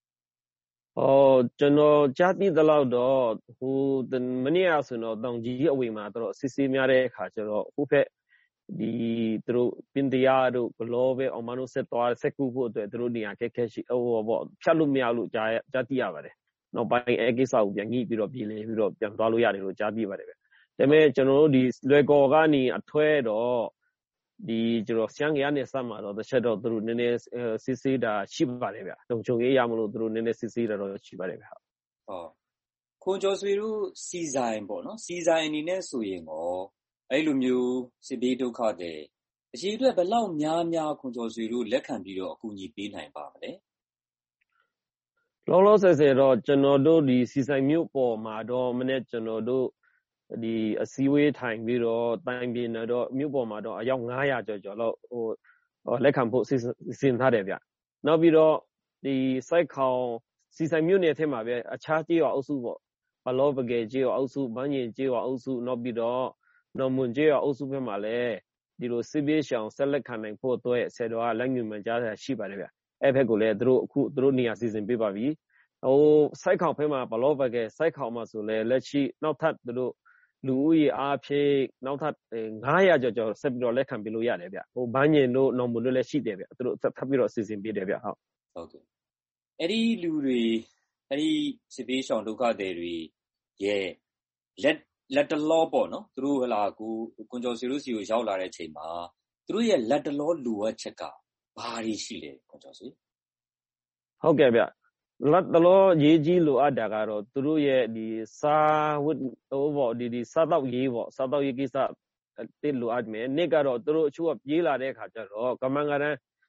ကျွန်တော်ကြားသိသလောက်တော့မနေ့ကဆိုတော့တောင်ကြီးအဝေးမှာတော့စစ်ဆေးများတဲ့အခါကျတော့ဟိုဘက်သူတို့ပင်တရားတို့ဂလောပဲအောင်မတို့ဆက်ကူဖို့အတွက်သူတို့နေရာခက်ခဲရှိပေါ့ဖြတ်လို့မရလို့ကြားသိရပါတယ်နောက်ပိုင်းအဲကိစ္စကိုပြန်ညှိပြီးတော့ပြည်လည်ပြီးတော့ပြန်သွားလို့ရတယ်လို့ကြားသိပါတယ်ဗျဒါပေမဲ့ကျွန်တော်တို့ဒီလွယ်ကော်ကနေအထွဲတော့ကျွန်တော်ရှမ်းရနေစမှာတော့တစ်ချက်တော့သူတို့နည်းနည်းစစ်ဆေးတာရှိပါတယ်ဗျတုံချုံရေးရမလို့သူတို့နည်းနည်းစစ်ဆေးတာတော့ရှိပါတယ်ဗျဟုတ်ခွန်ကျော်ဆွေတို့စီဆိုင်ပေါ့နော်စီဆိုင်အနေနဲ့ဆိုရင်ရောအဲ့လိုမျိုးစစ်ဘေးဒုက္ခတွေအရေးအတွက်ဘယ်လောက်များခွန်ကျော်ဆွေတို့လက်ခံပြီးတော့အကူအညီပေးနိုင်ပါမလဲလောလောဆယ်တော့ကျွန်တော်တို့ဒီစီဆိုင်မြို့ပေါ်မှာတော့မနေ့ကျွန်တော်တို့ဒီအစည်းအဝေးထိုင်ပြီးတော့တိုင်ပြင်းတော့မြို့ပေါ်မှာတော့အယောက်900ကျော်လောက်လက်ခံဖို့စီစဉ်ထားတယ်ဗျနောက်ပြီးတော့ဒီစိုက်ခေါင်စီဆိုင်မြို့နယ်ထဲမှာပဲအခြားကြေးရွာအုပ်စုပေါ့ဘလောပကယ်ကြေးရွာအုပ်စုဘန်းရင်ကြေးရွာအုပ်စုနောက်ပြီးတော့နော်မွန်ကြေးရွာအုပ်စုဘက်မှာလည်းဒီလိုစစ်ပေးရှောင်ဆက်လက်ခံနိုင်ဖို့အတွက်ဆယ်တော်ကလက်ညှိုးမှန်ကြားတာရှိပါတယ်ဗျအဲ့ဘက်ကိုလည်းသူတို့နေရာစီစဉ်ပေးပါပြီစိုက်ခေါင်ဘက်မှာဘလောပကယ်စိုက်ခေါင်မှာဆိုလည်းလက်ရှိနောက်ထပ်သူတို့လူဦးရေအားဖြင့်နောက်ထပ်900ကျော်ဆက်ပြီးတော့လက်ခံပေးလို့ရတယ်ဗျဘန်းညင်တို့နော်မွန်တို့လည်းရှိတယ်ဗျသူတို့ထပ်ပြီးတော့စီစဉ်ပေးတယ်ဗျဟုတ်ကဲ့အဲ့ဒီလူတွေအဲ့ဒီစစ်ပေးရှောင်ဒုက္ခသည်တွေရဲ့လက်တလောပေါ့နော်သူတို့ကွန်ကျော်စီတို့စီကိုရောက်လာတဲ့အချိန်မှာသူတို့ရဲ့လက်တလောလိုအပ်ချက်ကဘာတွေရှိလဲကွန်ကျော်စီဟုတ်ကဲ့ဗျလက်တလောရေးကြီးလိုအပ်တာကတော့သူတို့ရဲ့ဒီစားဝတ်ဒီစားတော့ရေးပေါ့စားတော့ရေးကိစ္စတိလိုအပ်မယ်နေ့ကတော့သူတို့အချို့ကပြေးလာတဲ့အခါကျတော့ကမန်ကရန်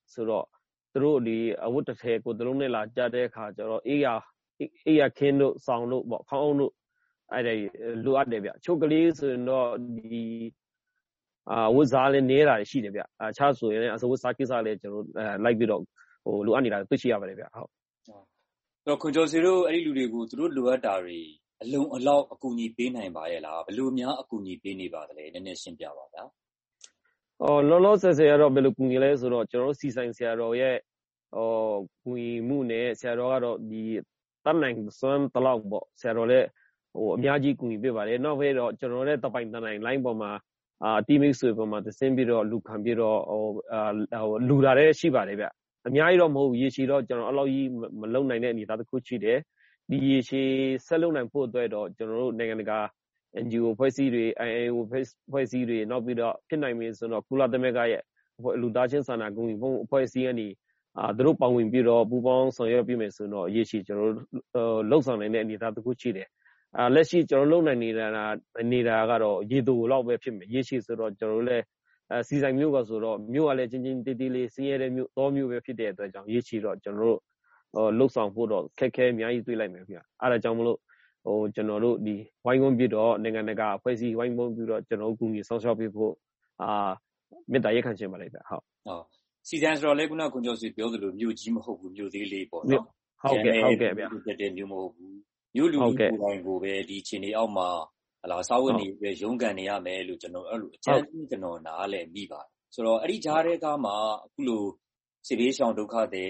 ဆိုတော့သူတို့ဒီအဝတ်တစ်ထည်ကိုယ်တလုံးနဲ့လာကြတဲ့အခါကျတော့အေးရခင်းတို့ဆောင်းတို့ပေါ့ခေါင်းအုံတို့အဲ့ဒါလိုအပ်တယ်ဗျချုပ်ကလေးဆိုရင်တော့ဒီဝတ်စားလည်းနေတာရှိတယ်ဗျအခြားဆိုရင်အစဝတ်စားကိစ္စလည်းကျွန်တော်လိုက်ပြီးတော့လိုအပ်နေတာသိရှိရပါတယ်ဗျဟုတ်တော့ခွန်ကျော်စီတို့အဲ့ဒီလူတွေကိုသူတို့လိုအပ်တာတွေအလုံးအလောက်အကူအညီပေးနိုင်ပါရဲ့လားဘယ်လိုများအကူအညီပေးနေပါသလဲနည်းနည်းရှင်းပြပါဗျာလောလောဆယ်ကတော့ဘယ်လိုကူညီလဲဆိုတော့ကျွန်တော်စီဆိုင်ဆရာတော်ရဲ့ကူညီမှုနဲ့ဆရာတော်ကတော့ဒီတတ်နိုင်စွမ်းတလောက်ပေါ့ဆရာတော်လည်းအများကြီးကူညီပေးပါတယ်နောက်ပဲတော့ကျွန်တော်လည်းတပိုင်တနိုင် line ပေါ်မှာတီမိတ်ဆွေပေါ်မှာသင်ပြီးတော့လူခံပြီးတော့လူလာတဲ့ရှိပါတယ်ဗျအများကြီးတော့မဟုတ်ဘူးရေရှည်တော့ကျွန်တော်အဲ့လောက်ကြီးမလုံနိုင်တဲ့အနေအထားတစ်ခုရှိတယ်ဒီရေရှည်ဆက်လုံနိုင်ဖို့အတွက်တော့ကျွန်တော်တို့နိုင်ငံတကာ NGO ဖွဲ့စည်းတွေ IAO ဖွဲ့စည်းတွေနောက်ပြီးတော့ဖြစ်နိုင်ပြီဆိုတော့ကုလသမဂ္ဂရဲ့လူသားချင်းစာနာကူညီမှုအဖွဲ့အစည်းကနေသူတို့ပါဝင်ပြီးတော့ပူးပေါင်းဆောင်ရွက်ပြီးမယ်ဆိုတော့ရေရှည်ကျွန်တော်တို့လှုပ်ဆောင်နိုင်တဲ့အနေအထားတစ်ခုရှိတယ်လက်ရှိကျွန်တော်လုံနိုင်နေတာကတော့ရေတိုလောက်ပဲဖြစ်မယ်ရေရှည်ဆိုတော့ကျွန်တော်တို့လည်းစီဆိုင်မျိုးကဆိုတော့မျိုးကလည်းချင်းချင်းတေးသေးလေးစင်းရဲတဲ့မျိုးသောမျိုးပဲဖြစ်တဲ့အတွက်ကြောင့်ရေရှည်တော့ကျွန်တော်တို့လှုပ်ဆောင်ဖို့တော့ခက်ခဲအများကြီးတွေ့လိုက်မယ်ခင်ဗျအဲ့ဒါကြောင့်မလို့ကျွန်တော်တို့ဒီဝိုင်းဝန်းပြီးတော့နိုင်ငံတကာအဖွဲ့အစည်းဝိုင်းဝန်းပြီးတော့ကျွန်တော်တို့ကူညီဆောင်ရွက်ပေးဖို့မေတ္တာရက်ခံချင်ပါတယ်ဗျဟုတ်စီဆိုင်ဆိုတော့လေခုနကခွန်ကျော်စီပြောသလိုမြို့ကြီးမဟုတ်ဘူးမြို့သေးလေးပေါ့နော်ဟုတ်ကဲ့ဗျဖြစ်တဲ့မြို့မဟုတ်ဘူးမြို့လူကိုယ်တိုင်ကိုပဲဒီခြေနေအောက်မှာစာဝတ်နေပဲရုန်းကန်နေရမယ်လို့ကျွန်တော်အဲ့လိုအကြမ်းကျွန်တော်နားလည်မိပါတယ်ဆိုတော့အဲ့ဒီကြားတဲ့ကမှအခုလိုစစ်ဘေးရှောင်ဒုက္ခတွေ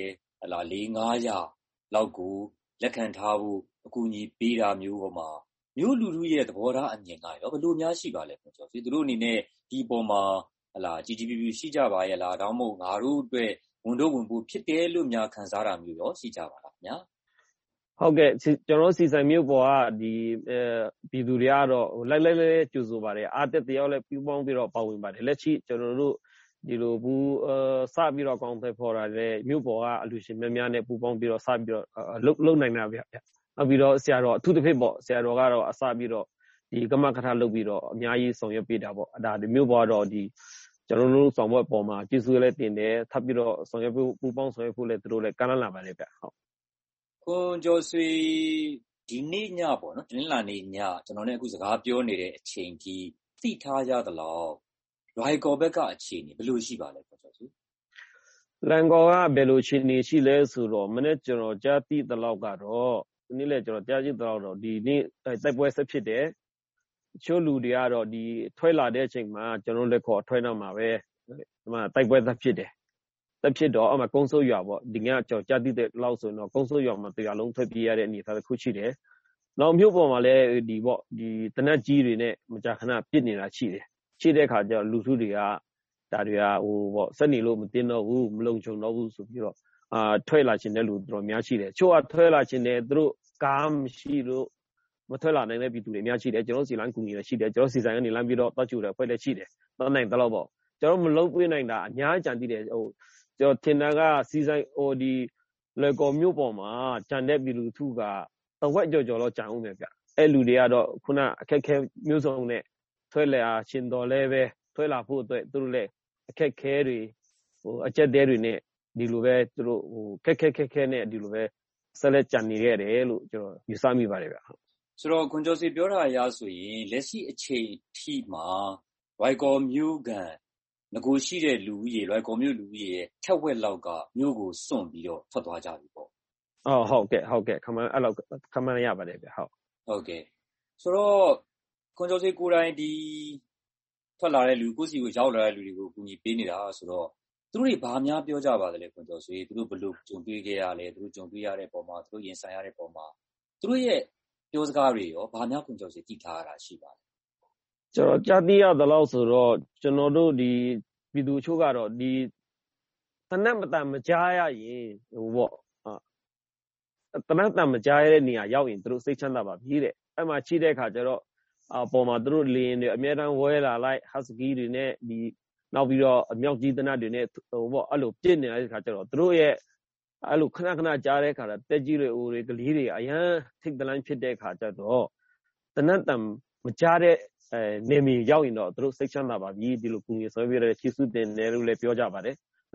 4-500လောက်ကိုလက်ခံထားဖို့အကူအညီပေးတာမျိုးပေါ်မှာမြို့လူထုရဲ့သဘောထားအမြင်ကရောဘယ်လိုများရှိပါလဲခွန်ကျော်စီသူတို့အနေနဲ့ဒီပေါ်မှာကြီးကြီးပြပြရှိကြပါရဲ့လားဒါမှမဟုတ်ငါတို့အတွက်ဝန်တို့ဝင်ဖို့ဖြစ်တယ်လို့များခံစားတာမျိုးရောရှိကြပါလားခင်ဗျာဟုတ်ကဲ့ကျွန်တော်စီဆိုင်မျိုးပေါ်ကဒီပြည်သူတွေကတော့လိုက်ကြိုဆိုပါတယ်အားတက်တယောက်လည်းပြူပေါင်းပြီးတော့ပါဝင်ပါတယ်လက်ရှိကျွန်တော်တို့ဒီလိုဘူးစပြီးတော့ကောင်းတဲ့ဖော်တာလည်းမြို့ပေါ်ကအလူရှင်များနဲ့ပူပေါင်းပြီးတော့စပြီးတော့လုံနိုင်တာဗျနောက်ပြီးတော့ဆရာတော်အထူးသဖြင့်ပေါ့ဆရာတော်ကတော့အစပြီးတော့ဒီကမ္မကထာလုပ်ပြီးတော့အများကြီးဆောင်ရွက်ပေးတာပေါ့ဒါဒီမြို့ပေါ်ကတော့ဒီကျွန်တော်တို့ဆောင်ဘက်ပေါ်မှာကျေးဇူးလည်းတင်တယ်ထပ်ပြီးတော့ဆောင်ရွက်ပူပေါင်းဆောင်ရွက်ဖို့လည်းသူတို့လည်းကမ်းလှမ်းလာပါတယ်ဗျဟုတ်ခွန်ကျော်ဆွေဒီနေ့ညပေါ့နော်တနင်္လာနေ့ညကျွန်တော်နဲ့အခုစကားပြောနေတဲ့အချိန်ကြီးသိထားရသလောက်လွိုင်ကော်ဘက်ကအခြေအနေဘယ်လိုရှိပါလဲခွန်ကျော်ဆွေလွိုင်ကော်ကဘယ်လိုအခြေအနေရှိလဲဆိုတော့မနေ့ကျွန်တော်ကြားသိသလောက်ကတော့ဒီနေ့လည်းကျွန်တော်ကြားသိသလောက်တော့ဒီနေ့တိုက်ပွဲဆက်ဖြစ်တယ်ချို့လူတွေကတော့ဒီထွဲလာတဲ့အချိန်မှာကျွန်တော်လည်းခေါ်ထွဲနောက်မှာပဲဒီမှာတိုက်ပွဲဆက်ဖြစ်တယ်တက်ဖြစ်တော့အမှကုန်းစိုးရွာပေါ့ဒီညကြော်ကြတိတဲ့လောက်ဆိုတော့ကုန်းစိုးရွာမှာတရားလုံးထွက်ပြေးရတဲ့အနေအထားတစ်ခုရှိတယ်။နောက်မြို့ပေါ်မှာလည်းဒီပေါ့ဒီတနက်ကြီးတွေနဲ့မကြာခဏပြစ်နေတာရှိတယ်။ရှိတဲ့အခါကျတော့လူထုတွေကဒါတွေကပေါ့စက်နေလို့မတင်တော့ဘူးမလုံခြုံတော့ဘူးဆိုပြီးတော့ထွဲလာခြင်းတဲ့လူတော်များရှိတယ်။ချို့ကထွဲလာခြင်းတဲ့သူတို့ကားမရှိလို့မထွဲလာနိုင်တဲ့ပြည်သူတွေအများရှိတယ်ကျွန်တော်စီလန်ကူညီရရှိတယ်ကျွန်တော်စီဆိုင်ကနေလမ်းပြီးတော့တောက်ချူတယ်ဖွဲ့လည်းရှိတယ်။တော့နိုင်တော့ပေါ့ကျွန်တော်မလုံးပေးနိုင်တာအများကြံသိတယ်ကျွန်တော်ထင်တာကစီဆိုင်ဒီလွယ်ကော်မြို့ပေါ်မှာဂျန်တဲ့ပြည်လူထုကတဝက်ကြော်တော့ဂျန်အောင်ပဲဗျအဲ့လူတွေကတော့ခုနအခက်ခဲမျိုးစုံနဲ့ထွဲလာရှင်တော်လဲပဲထွဲလာဖို့အတွက်သူတို့လည်းအခက်ခဲတွေအကျက်တဲတွေနဲ့ဒီလိုပဲသူတို့ခက်ခဲနဲ့ဒီလိုပဲဆက်လက်ကြံနေရတယ်လို့ကျွန်တော်ယူဆမိပါတယ်ဗျဆိုတော့ခွန်ကျော်စီပြောတာအရဆိုရင်လက်ရှိအချိန်ထိမှာဝိုင်ကော်မြို့ကန်ငကိုရှိတဲ့လူဦးရေလွိုင်ကော်မြို့လူဦးရေရဲ့ထက်ဝက်လောက်ကမြို့ကိုစွန့်ပြီးတော့ထွက်သွားကြပြီပေါ့ဟုတ်ကဲ့ခမန်းအဲ့လောက်ခမန်းရပါတယ်ဗျဟုတ်ကဲ့ဆိုတော့ခွန်ကျော်စီကိုယ်တိုင်ဒီထွက်လာတဲ့လူကိုစီကိုရောက်လာတဲ့လူတွေကိုကူညီပေးနေတာဆိုတော့သူတို့တွေဘာများပြောကြပါသလဲခွန်ကျော်စီသူတို့ဘယ်လိုကြုံတွေ့ခဲ့ရလဲသူတို့ကြုံတွေ့ရတဲ့ပုံမှာသူတို့ရင်ဆိုင်ရတဲ့ပုံမှာသူတို့ရဲ့ပြောစကားတွေရောဘာများခွန်ကျော်စီသိထားရတာရှိပါလဲကျွန်တော်ကြားသိရသလောက်ဆိုတော့ကျွန်တော်တို့ဒီပြည်သူချို့ကတော့ဒီတနက်မတန်မကြားရရင်ပေါ့တနက်တန်မကြားရတဲ့နေရာရောက်ရင်သူတို့စိတ်ချမ်းသာပါပြီတဲ့အဲ့မှာချိတဲ့အခါကျတော့ပေါ်မှာသူတို့လင်းတွေအများတန်းဝဲလာလိုက်ဟတ်စကီတွေနဲ့ဒီနောက်ပြီးတော့အမြောက်ကြီးတနတ်တွေနဲ့ပေါ့အဲ့လိုပြစ်နေတဲ့အခါကျတော့သူတို့ရဲ့အဲ့လိုခဏကြားတဲ့အခါတက်ကြီးတွေအိုတွေကလေးတွေအရန်ထိတ်တလန့်ဖြစ်တဲ့အခါကျတော့တနက်တန်မကြားတဲ့နေမီရောက်ရင်တော့သူတို့စိတ်ချမ်းသာပါပြီဒီလိုကူညီဆွဲပြတဲ့ချီးစုတင်တယ်လို့လည်းပြောကြပါတယ်နောက်ထပ်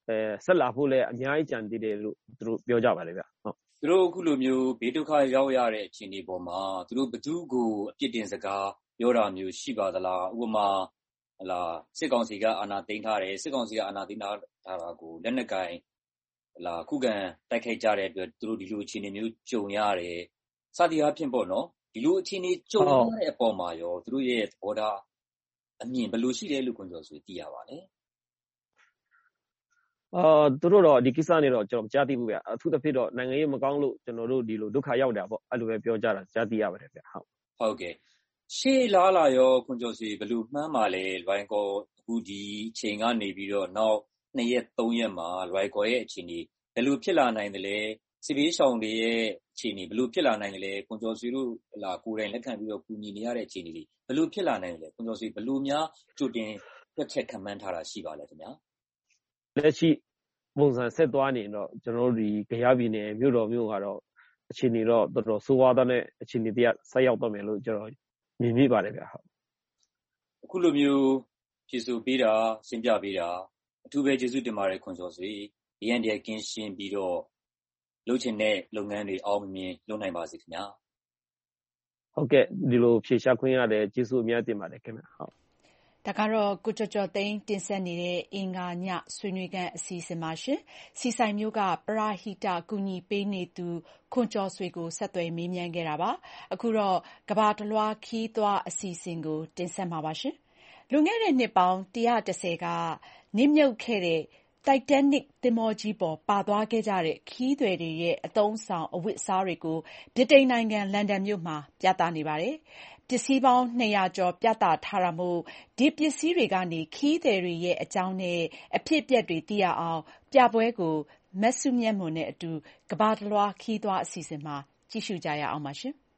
ဆက်လာဖို့လည်းအများကြီးကြံသေးတယ်လို့သူတို့ပြောကြပါတယ်ဗျဟုတ်သူတို့အခုလိုမျိုးဘေးဒုက္ခရောက်ရတဲ့အခြေအနေပေါ်မှာသူတို့ဘသူကိုအပြစ်တင်စကားပြောတာမျိုးရှိပါသလားဥပမာစစ်ကောင်စီကအာဏာသိမ်းထားတယ်စစ်ကောင်စီကအာဏာသိမ်းထားတာကိုလက်နက်ကင်ခုခံတိုက်ခိုက်ကြတဲ့အတွက်သူတို့ဒီလိုအခြေအနေမျိုးကြုံရတယ်စသည်အားဖြင့်ပေါ့နော်ဒီလိုအခြေအနေကြုံရတဲ့အပေါ်မှာရောသူတို့ရဲ့သဘောထားအမြင်ဘယ်လိုရှိတယ်လို့ခွန်ကျော်ဆိုသိရပါလဲသူတို့တော့ဒီကိစ္စနဲ့တော့ကျွန်တော်ကြားသိဘူးဗျအထူးသဖြင့်တော့နိုင်ငံရေးမကောင်းလို့ကျွန်တော်တို့ဒီလိုဒုက္ခရောက်တာပေါ့အဲ့လိုပဲပြောကြတာကြားသိရပါတယ်ဗျဟုတ်ကဲ့ရှေ့လားလာရောခွန်ကျော်စီဘယ်လိုမှန်းပါလဲလွိုင်းကောအခုဒီချိန်ကနေပြီးတော့နောက်2ရက်3ရက်မှာလွိုင်းကောရဲ့အခြေအနေဘယ်လိုဖြစ်လာနိုင်တယ်လဲစစ်ဘေးရှောင်တွေရဲ့အခြေအနေဘယ်လိုဖြစ်လာနိုင်တယ်လဲခွန်ကျော်စီတို့ကိုယ်တိုင်လက်ခံပြီးတော့ကူညီနေရတဲ့အခြေအနေတွေဘယ်လိုဖြစ်လာနိုင်တယ်လဲခွန်ကျော်စီဘယ်လိုများကြိုတင်တွက်ချက်ခံမှန်းထားတာရှိပါလဲခင်ဗျာလက်ရှိပုံစံဆက်သွားနေတော့ကျွန်တော်တို့ဒီကြရပြည်နယ်မြို့တော်မျိုးကတော့အခြေအနေတော့တော်တော်ဆိုးဝါးတဲ့အခြေအနေတရားဆက်ရောက်တော့မယ်လို့ကျွန်တော်မြင်မိပါတယ်ဗျဟုတ်အခုလိုမျိုးဖြည့်ဆို့ပေးတာရှင်းပြပေးတာအထူးပဲကျေးဇူးတင်ပါတယ်ခွန်ကျော်စီဒီရန်တဲ့ကင်းရှင်းပြီးတော့လုပ်ချင်တဲ့လုပ်ငန်းတွေအောင်မြင်လုပ်နိုင်ပါစေခင်ဗျာဟုတ်ကဲ့ဒီလိုဖြေရှားခွင့်ရတယ်ကျေးဇူးအများတင်ပါတယ်ခင်ဗျဟုတ်ဒါကတော့ကိုကျော်ကျော်သိန်းတင်ဆက်နေတဲ့အင်္ဂါညဆွေးနွေးခန်းအစီအစဉ်ပါရှင်။စီဆိုင်မျိုးကပရဟိတကူညီပေးနေသူခွန်ကျော်ဆွေကိုဆက်သွယ်မေးမြန်းခဲ့တာပါ။အခုတော့ကဘာတလွှားခီးသွားအစီအစဉ်ကိုတင်ဆက်မှာပါရှင်။လွန်ခဲ့တဲ့နှစ်ပေါင်း130ကနစ်မြုပ်ခဲ့တဲ့တိုက်တန်နစ်သင်္ဘောကြီးပေါ်ပါသွားခဲ့ကြတဲ့ခီးသည်တွေရဲ့အသုံးဆောင်အဝတ်အစားတွေကိုဗြိတိန်နိုင်ငံလန်ဒန်မြို့မှာပြသနေပါတယ်။ပစ္စည်းပေါင်း200ကျော်ပြသထားတာမို့ဒီပစ္စည်းတွေကနေခီးသည်တွေရဲ့အကြောင်းနဲ့အဖြစ်အပျက်တွေသိရအောင်ပြပွဲကိုမစုမြတ်မွန်နဲ့အတူကဘာတလွှားခီးသွားအစီအစဉ်မှာကြည့်ရှုကြရအောင်ပါရှင်။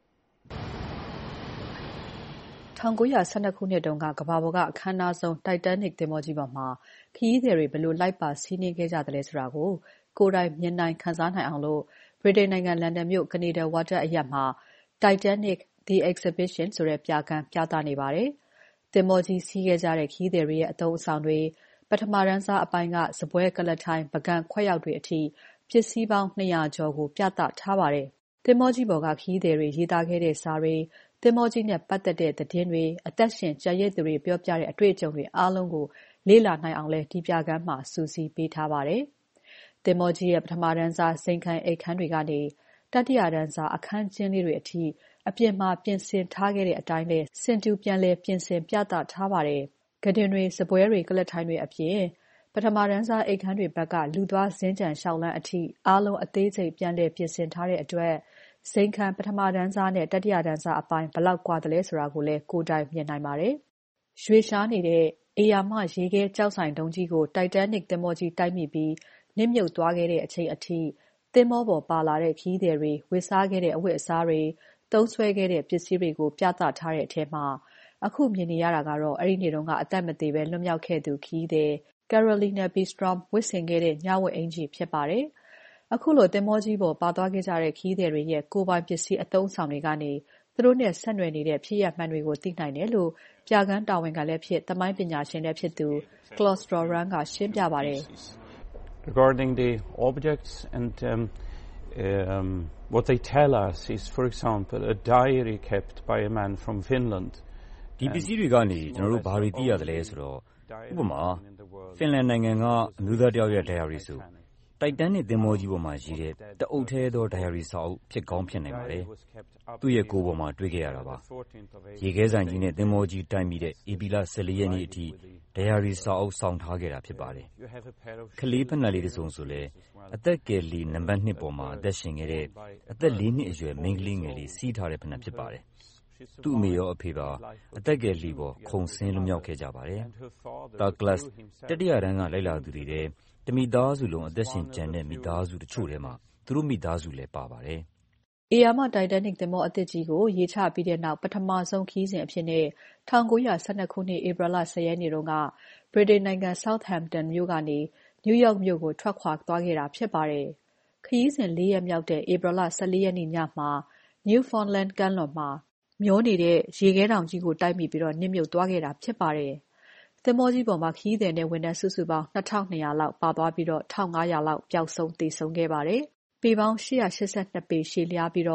1912ခုနှစ်တုန်းကကမ္ဘာပေါ်ကအခမ်းအနားဆုံးတိုက်တန်နစ်သင်္ဘောကြီးပေါ်မှာခရီးသည်တွေဘယ်လိုလိုက်ပါစီးနင်းခဲ့ကြသလဲဆိုတာကိုကိုယ်တိုင်မြင်နိုင်ခန်းစားနိုင်အောင်လို့ဗြိတိန်နိုင်ငံလန်ဒန်မြို့ကနေဒါဝါတာအရပ်မှာ Titanic The Exhibition ဆိုတဲ့ပြခန်းပြသနေပါတယ်။သင်္ဘောကြီးစီးခဲ့ကြတဲ့ခရီးသည်တွေရဲ့အသုံးအဆောင်တွေပထမတန်းစားအပိုင်းကစပွဲကလထိုင်ပကံခွက်ရောက်တွေအထိပစ္စည်းပေါင်း200ကျော်ကိုပြသထားပါတယ်။သင်္ဘောကြီးပေါ်ကခရီးသည်တွေရေးသားခဲ့တဲ့စာတွေသင်္ဘောကြီးနဲ့ပတ်သက်တဲ့သတင်းတွေအသက်ရှင်ကျန်ရစ်သူတွေပြောပြတဲ့အတွေ့အကြုံတွေအားလုံးကိုလေ့လာနိုင်အောင်လဲဒီပြခန်းမှာစူးစီးပေးထားပါတယ်။သင်္ဘောကြီးရဲ့ပထမတန်းစားစိန်ခံအိတ်ခမ်းတွေကနေတတိယတန်းစားအခန်းကျင်းလေးတွေအထိအပြင်မှာပြင်ဆင်ထားခဲ့တဲ့အတိုင်းပဲစင်တူပြန်လဲပြင်ဆင်ပြသထားပါတယ်။ဂဒင်တွေစပွဲတွေကလထိုင်တွေအပြင်ပထမတန်းစားအိတ်ခမ်းတွေဘက်ကလူသွားစင်းကြံရှောင်းလန်းအထိအားလုံးအသေးစိတ်ပြန်လဲပြင်ဆင်ထားတဲ့အတွက်စိန်ခံပထမတန်းစားနဲ့တတိယတန်းစားအပိုင်းဘလောက်ကွာတယ်လဲဆိုတာကိုလည်းကိုယ်တိုင်မြင်နိုင်ပါတယ်။ရွှေရှားနေတဲ့အေယာမရေခဲကြောက်ဆိုင်တုံးကြီးကိုတိုက်တန်နစ်သင်္ဘောကြီးတိုက်မိပြီးနစ်မြုပ်သွားခဲ့တဲ့အချိန်အထိသင်္ဘောပေါ်ပါလာတဲ့ခရီးသည်တွေဝတ်စားခဲ့တဲ့အဝတ်အစားတွေသုံးစွဲခဲ့တဲ့ပစ္စည်းတွေကိုပြသထားတဲ့အထက်မှာအခုမြင်နေရတာကတော့အဲ့ဒီနေ့တုန်းကအသက်မသေးပဲလွတ်မြောက်ခဲ့သူခရီးသည် Carolina Bistrom ဝတ်ဆင်ခဲ့တဲ့ညဝတ်အင်္ကျီဖြစ်ပါတယ်။အခုလိုသင်္ဘောကြီးပေါ်ပါသွားခဲ့ကြတဲ့ခရီးသည်တွေရဲ့ကိုယ်ပိုင်ပစ္စည်းအသုံးဆောင်တွေကနေသူတို့နဲ့ဆက်နွယ်နေတဲ့ဖြစ်ရပ်မှန်တွေကိုသိနိုင်တယ်လို့ပြခန်းတာဝန်ခံလည်းဖြစ်သမိုင်းပညာရှင်လည်းဖြစ်သူ Clostrand ကရှင်းပြပါတယ်။ Regarding the objects and what they tell us is, for example, a diary kept by a man from Finland. ဒီပစ္စည်းတွေကနေကျွန်တော်တို့ဘာတွေသိရသလဲဆိုတော့ဥပမာဖင်လန်နိုင်ငံကအမျိုးသားတယောက်ရဲ့ diary ဆိုတိုက်တန်နစ်သင်္ဘောကြီးပေါ်မှာရေးတဲ့တအုပ်ထဲသော diary စာအုပ်ဖြစ်ကောင်းဖြစ်နိုင်ပါတယ်။သူ့ရဲ့ကိုယ်ပေါ်မှာတွေ့ခဲ့ရတာပါ။ရေခဲဆိုင်ကြီးနဲ့သင်္ဘောကြီးတိုက်မိတဲ့ဧပြီလ14ရက်နေ့အထိ diary စာအုပ်ဆောင်ထားခဲ့တာဖြစ်ပါတယ်။ကလေးဖက်နှက်လေးတစ်စုံဆိုလဲအသက်ကယ်လီနံပါတ်2ပေါ်မှာအသက်ရှင်ခဲ့တဲ့အသက်4နှစ်အရွယ်မိန်းကလေးငယ်လေးစီးထားတဲ့ဖက်နှက်ဖြစ်ပါတယ်။သူ့အမေရောအဖေပါအသက်ကယ်လီပေါ်ခုန်ဆင်းလွတ်မြောက်ခဲ့ကြပါတယ်။တာကလတ်တတိယတန်းကလိုက်လာသူတွေတဲ့တမိသားစုလုံးအသက်ရှင်ကျန်တဲ့မိသားစုတချို့ထဲမှာသူတို့မိသားစုလည်းပါပါတယ်။အေယာမတိုင်တန်နစ်သင်္ဘောအသစ်ကြီးကိုရေချပြီးတဲ့နောက်ပထမဆုံးခီးစဉ်အဖြစ်နဲ့1912ခုနှစ်ဧပြီလ10ရက်နေ့တုန်းကဗြိတိန်နိုင်ငံ Southampton မြို့ကနေနယူးယောက်မြို့ကိုထွက်ခွာသွားခဲ့တာဖြစ်ပါတယ်။ခရီးစဉ်4ရက်မြောက်တဲ့ဧပြီလ14ရက်နေ့ညမှာ Newfoundland ကမ်းလွန်မှာမျောနေတဲ့ရေခဲတောင်ကြီးကိုတိုက်မိပြီးတော့နစ်မြုပ်သွားခဲ့တာဖြစ်ပါတယ်။သင်္ဘောကြီးပေါ်မှာခရီးသည်နဲ့ဝန်ထမ်းစုစုပေါင်း 2,200 လောက်ပါသွားပြီး 1,500 လောက်ပျောက်ဆုံးသေဆုံးခဲ့ပါတယ်။ပေပေါင်း 882 ပေရှည်လျားပြီး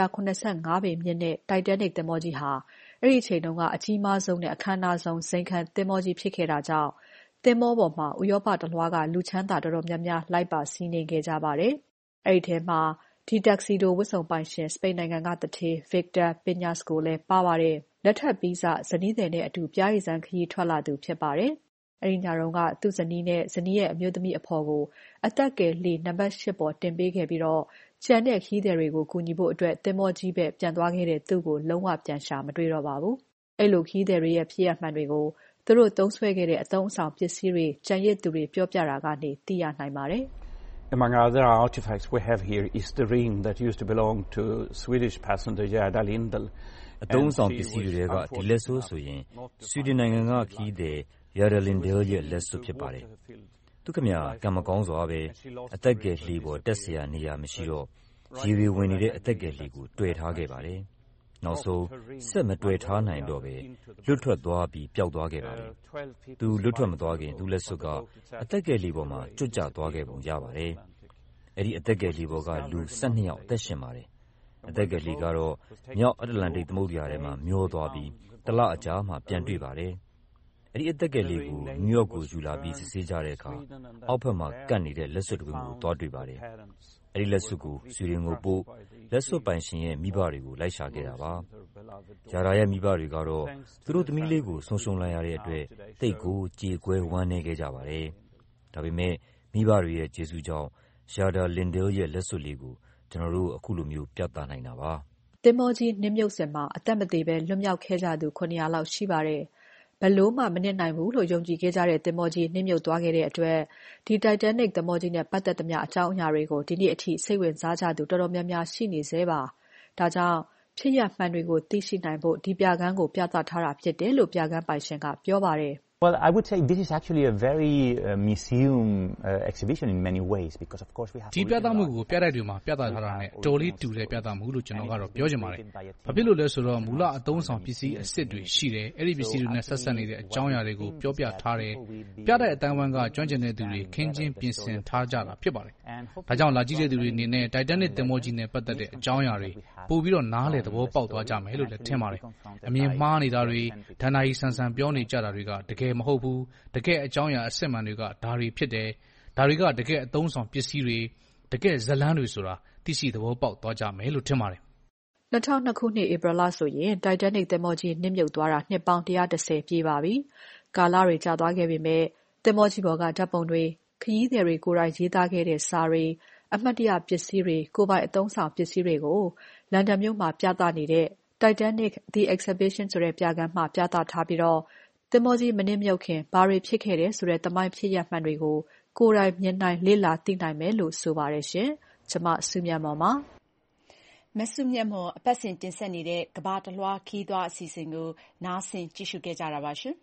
175 ပေမြင့်တဲ့ Titanic သင်္ဘောကြီးဟာအဲ့ဒီအချိန်တုန်းကအကြီးမားဆုံးနဲ့အခမ်းအနားဆုံးဇိမ်ခံသင်္ဘောကြီးဖြစ်ခဲ့တာကြောင့်သင်္ဘောပေါ်မှာဥရောပတလွှားကလူချမ်းသာတော်တော်များများလိုက်ပါစီးနင်းခဲ့ကြပါတယ်။အဲ့ဒီထဲမှာဒီတက်ဆီဒိုဝတ်စုံပိုင်ရှင်စပိန်နိုင်ငံကသူဌေး Victor Peñasco လည်းပါပါတယ်။လက်ထပ်ပြီးစဇနီးသည်နဲ့အတူပျားရည်စမ်းခရီးထွက်လာသူဖြစ်ပါတယ်။အဲ့ဒီညတုန်းကသူ့ဇနီးနဲ့ဇနီးရဲ့အမျိုးသမီးအဖော်ကိုအသက်ကယ်လှေနံပါတ် 8 ပေါ်တင်ပေးခဲ့ပြီးကျန်တဲ့ခရီးသည်တွေကိုကူညီဖို့အတွက်သင်္ဘောကြီးပဲပြန်သွားခဲ့တဲ့သူ့ကိုလုံးဝပြန်ရှာမတွေ့တော့ပါဘူး။အဲ့လိုခရီးသည်တွေရဲ့ဖြစ်ရပ်မှန်တွေကိုသူတို့သုံးစွဲခဲ့တဲ့အသုံးအဆောင်ပစ္စည်းတွေကျန်ရစ်သူတွေပြောပြတာကနေသိရနိုင်ပါတယ်။ Among other artifacts we have here is the ring that used to belong to Swedish passenger Gerda Lindell. အသုံးဆောင်ပစ္စည်းတွေကဒီလက်စွပ်ဆိုရင်ဆွီဒင်နိုင်ငံကခရီးသည် Gerda Lindell ရဲ့လက်စွပ်ဖြစ်ပါတယ်။သူခင်ဗျာကံမကောင်းစွာပဲအသက်ကယ်လှေပေါ်တက်စရာနေရာမရှိတော့ရေတွေဝင်နေတဲ့အသက်ကယ်လှေကိုတွေ့ထားခဲ့ပါတယ်။နောက်ဆုံးဆက်မတွေ့ထားနိုင်တော့ပဲလွတ်ထွက်သွားပြီးပျောက်သွားခဲ့ပါတယ်။သူလွတ်ထွက်မသွားခင်သူလက်စွပ်ကအသက်ကယ်လှေပေါ်မှာကျွတ်ကျသွားခဲ့ပုံရပါတယ်။အဲ့ဒီအသက်ကယ်လှေပေါ်ကလူ12ယောက်အသက်ရှင်ပါတယ်။အသက်ကယ်လှေကတော့မြောက်အတ္တလန္တိတ်သမုဒ္ဒရာထဲမှာမျောသွားပြီးတလအကြာမှပြန်တွေ့ပါတယ်။အဲ့ဒီအသက်ကယ်လှေကိုနယူးယောက်ကိုယူလာပြီးစစ်ဆေးကြတဲ့အခါအောက်ဘက်မှာကပ်နေတဲ့လက်စွပ်တစ်ခုကိုသွားတွေ့ပါတယ်။အဲ့ဒီလက်စွပ်ကိုဆွီဒင်ကိုပို့လက်စွပ်ပိုင်ရှင်ရဲ့မိဘတွေကိုလိုက်ရှာခဲ့တာပါ။ဂျာရာရဲ့မိဘတွေကတော့သူတို့သမီးလေးကိုဆုံးရှုံးလိုက်ရတဲ့အတွက်တိတ်ကိုကြေကွဲဝမ်းနည်းခဲ့ကြပါတယ်။ဒါပေမဲ့မိဘတွေရဲ့ကျေးဇူးကြောင့်Gerda Lindell ရဲ့လက်စွပ်လေးကိုကျွန်တော်တို့အခုလိုမျိုးပြသနိုင်တာပါ။သင်္ဘောကြီးနစ်မြုပ်စဉ်မှာအသက်မသေဘဲလွတ်မြောက်ခဲ့ကြသူ900လောက်ရှိပါတယ်။ဘလို့မှမနစ်နိုင်ဘူးလို့ယုံကြည်ခဲ့ကြတဲ့သင်္ဘောကြီးနစ်မြုပ်သွားခဲ့တဲ့အတွက်ဒီ Titanic သင်္ဘောကြီးနဲ့ပတ်သက်သမျှအကြောင်းအရာတွေကိုဒီနေ့အထိစိတ်ဝင်စားကြသူတော်တော်များများရှိနေသေးပါ။ဒါကြောင့်ဖြစ်ရပ်မှန်တွေကိုသိရှိနိုင်ဖို့ဒီပြခန်းကိုပြသထားတာဖြစ်တယ်လို့ပြခန်းပိုင်ရှင်ကပြောပါတယ်။ Well, I would say this is actually a very museum exhibition in many ways because of course we have ဒီပြသမှုကိုပြတိုက်တွေမှာပြသထားတာနဲ့အတော်လေးတူတဲ့ပြသမှုလို့ကျွန်တော်ကတော့ပြောချင်ပါတယ်။ဘာဖြစ်လို့လဲဆိုတော့မူလအသုံးဆောင်ပစ္စည်းအစစ်တွေရှိတယ်။အဲ့ဒီပစ္စည်းတွေနဲ့ဆက်ဆက်နေတဲ့အကြောင်းအရာတွေကိုပြောပြထားတယ်။ပြတဲ့အတိုင်းအဝန်းကကျွမ်းကျင်တဲ့သူတွေခင်းချင်းပြင်ဆင်ထားကြတာဖြစ်ပါတယ်။ဒါကြောင့်လာကြည့်တဲ့သူတွေအနေနဲ့ Titanic သင်္ဘောကြီးနဲ့ပတ်သက်တဲ့အကြောင်းအရာတွေပို့ပြီးတော့နားလည်သဘောပေါက်သွားကြမယ်လို့လည်းထင်ပါတယ်။အမြင်မှားနေတာတွေဒဏ္ဍာရီဆန်ဆန်ပြောနေကြတာတွေကတကယ်မဟုတ်ဘူးတကယ်အကြောင်းအရာအစစ်မှန်တွေကဒါတွေဖြစ်တယ်ဒါတွေကတကယ်အသုံးဆောင်ပစ္စည်းတွေတကယ်ဇလန်းတွေဆိုတာသိရှိသဘောပေါက်သွားကြမယ်လို့ထင်ပါတယ် 2002ခုနှစ်ဧပြီလဆိုရင် Titanic သင်္ဘောကြီးနစ်မြုပ်သွားတာနှစ်ပေါင်း110ပြည့်ပါပြီ။ကာလတွေကြာသွားခဲ့ပေမဲ့သင်္ဘောကြီးပေါ်ကဓာတ်ပုံတွေခရီးသည်တွေကိုယ်တိုင်ရေးသားခဲ့တဲ့စာတွေအမှတ်တရပစ္စည်းတွေကိုယ်ပိုင်အသုံးဆောင်ပစ္စည်းတွေကိုလန်ဒန်မြို့မှာပြသနေတဲ့ Titanic The Exhibition ဆိုတဲ့ပြခန်းမှာပြသထားပြီးသင်္ဘောကြီးမနစ်မြုပ်ခင်ဘာတွေဖြစ်ခဲ့တယ်ဆိုတဲ့သမိုင်းဖြစ်ရပ်မှန်တွေကိုကိုယ်တိုင်မြင်နိုင်လေ့လာသိနိုင်မယ်လို့ဆိုပါတယ်ရှင်။ကျွန်မစုမြတ်မော်ပါ။မစုမြတ်မော်အပတ်စဉ်တင်ဆက်နေတဲ့ကမ္ဘာတလွှားခီးသွွားအစီအစဉ်ကိုနားဆင်ကြည့်ရှုခဲ့ကြတာပါရှင်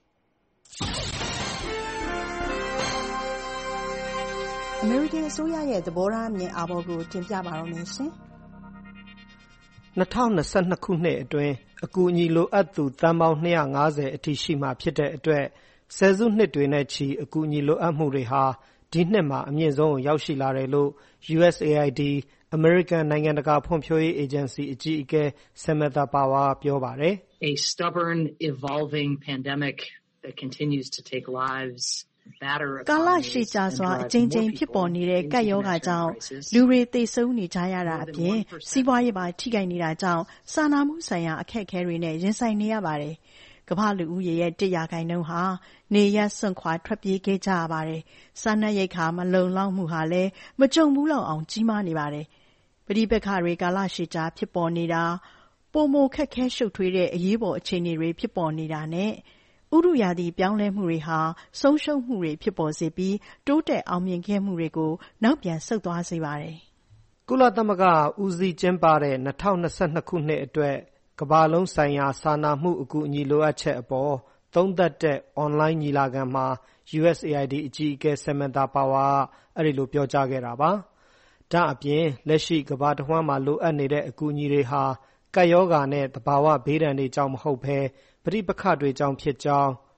။ American အစိုးရရဲ့သဘောထားအမြင်အာဘော်ကိုတင်ပြပါတော့မယ်ရှင်။ 2022ခုနှစ်အတွင်းအကူအညီလိုအပ်သူသန်းပေါင်း250အထိရှိမှဖြစ်တဲ့အတွက်ဆယ်စုနှစ်တွေနဲ့ချီအကူအညီလိုအပ်မှုတွေဟာဒီနှစ်မှာအမြင့်ဆုံးကိုရောက်ရှိလာတယ်လို့ USAID American နိုင်ငံတကာဖွံ့ဖြိုးရေး Agency အကြီးအကဲ Samantha Power ပြောပါတယ်။ A stubborn evolving pandemic that continues to take lives ကာလရှည်ကြာစွာအကြိမ်ကြိမ်ဖြစ်ပေါ်နေတဲ့ကပ်ရောဂါကြောင့်လူတွေသေဆုံးနေကြရတာအပြင်စီးပွားရေးပါထိခိုက်နေတာကြောင့်စာနာမှုဆိုင်ရာအခက်အခဲတွေနဲ့ရင်ဆိုင်နေရပါတယ်။ကမ္ဘာလူဦးရေရဲ့1%ဟာနေရပ်စွန့်ခွာထွက်ပြေးခဲ့ကြရပါတယ်။စားနပ်ရိက္ခာမလုံလောက်မှုဟာလည်းမကြုံဘူးလောက်အောင်ကြီးမားနေပါတယ်။ပဋိပက္ခတွေကာလရှည်ကြာဖြစ်ပေါ်နေတာပိုမိုခက်ခဲရှုပ်ထွေးတဲ့အရေးပေါ်အခြေအနေတွေဖြစ်ပေါ်နေတာနဲ့ဥတုရာသီပြောင်းလဲမှုတွေဟာဆုံးရှုံးမှုတွေဖြစ်ပေါ်စေပြီးတိုးတက်အောင်မြင်ခဲ့မှုတွေကိုနောက်ပြန်ဆုတ်သွားစေပါတယ်။ကုလသမဂ္ဂဦးစီးကျင်းပတဲ့2022ခုနှစ်အတွက်ကမ္ဘာလုံးဆိုင်ရာစာနာမှုအကူအညီလိုအပ်ချက်အပေါ်သုံးသပ်တဲ့အွန်လိုင်းညီလာခံမှာ USAID အကြီးအကဲ Samantha Power အဲ့ဒီလိုပြောကြားခဲ့တာပါ။ဒါအပြင်လက်ရှိကမ္ဘာတစ်ဝှမ်းမှာလိုအပ်နေတဲ့အကူအညီတွေဟာကပ်ရောဂါနဲ့သဘာဝဘေးဒဏ်တွေကြောင့်မဟုတ်ဘဲပဋိပက္ခတွေကြောင့်ဖြစ်ကြောင်း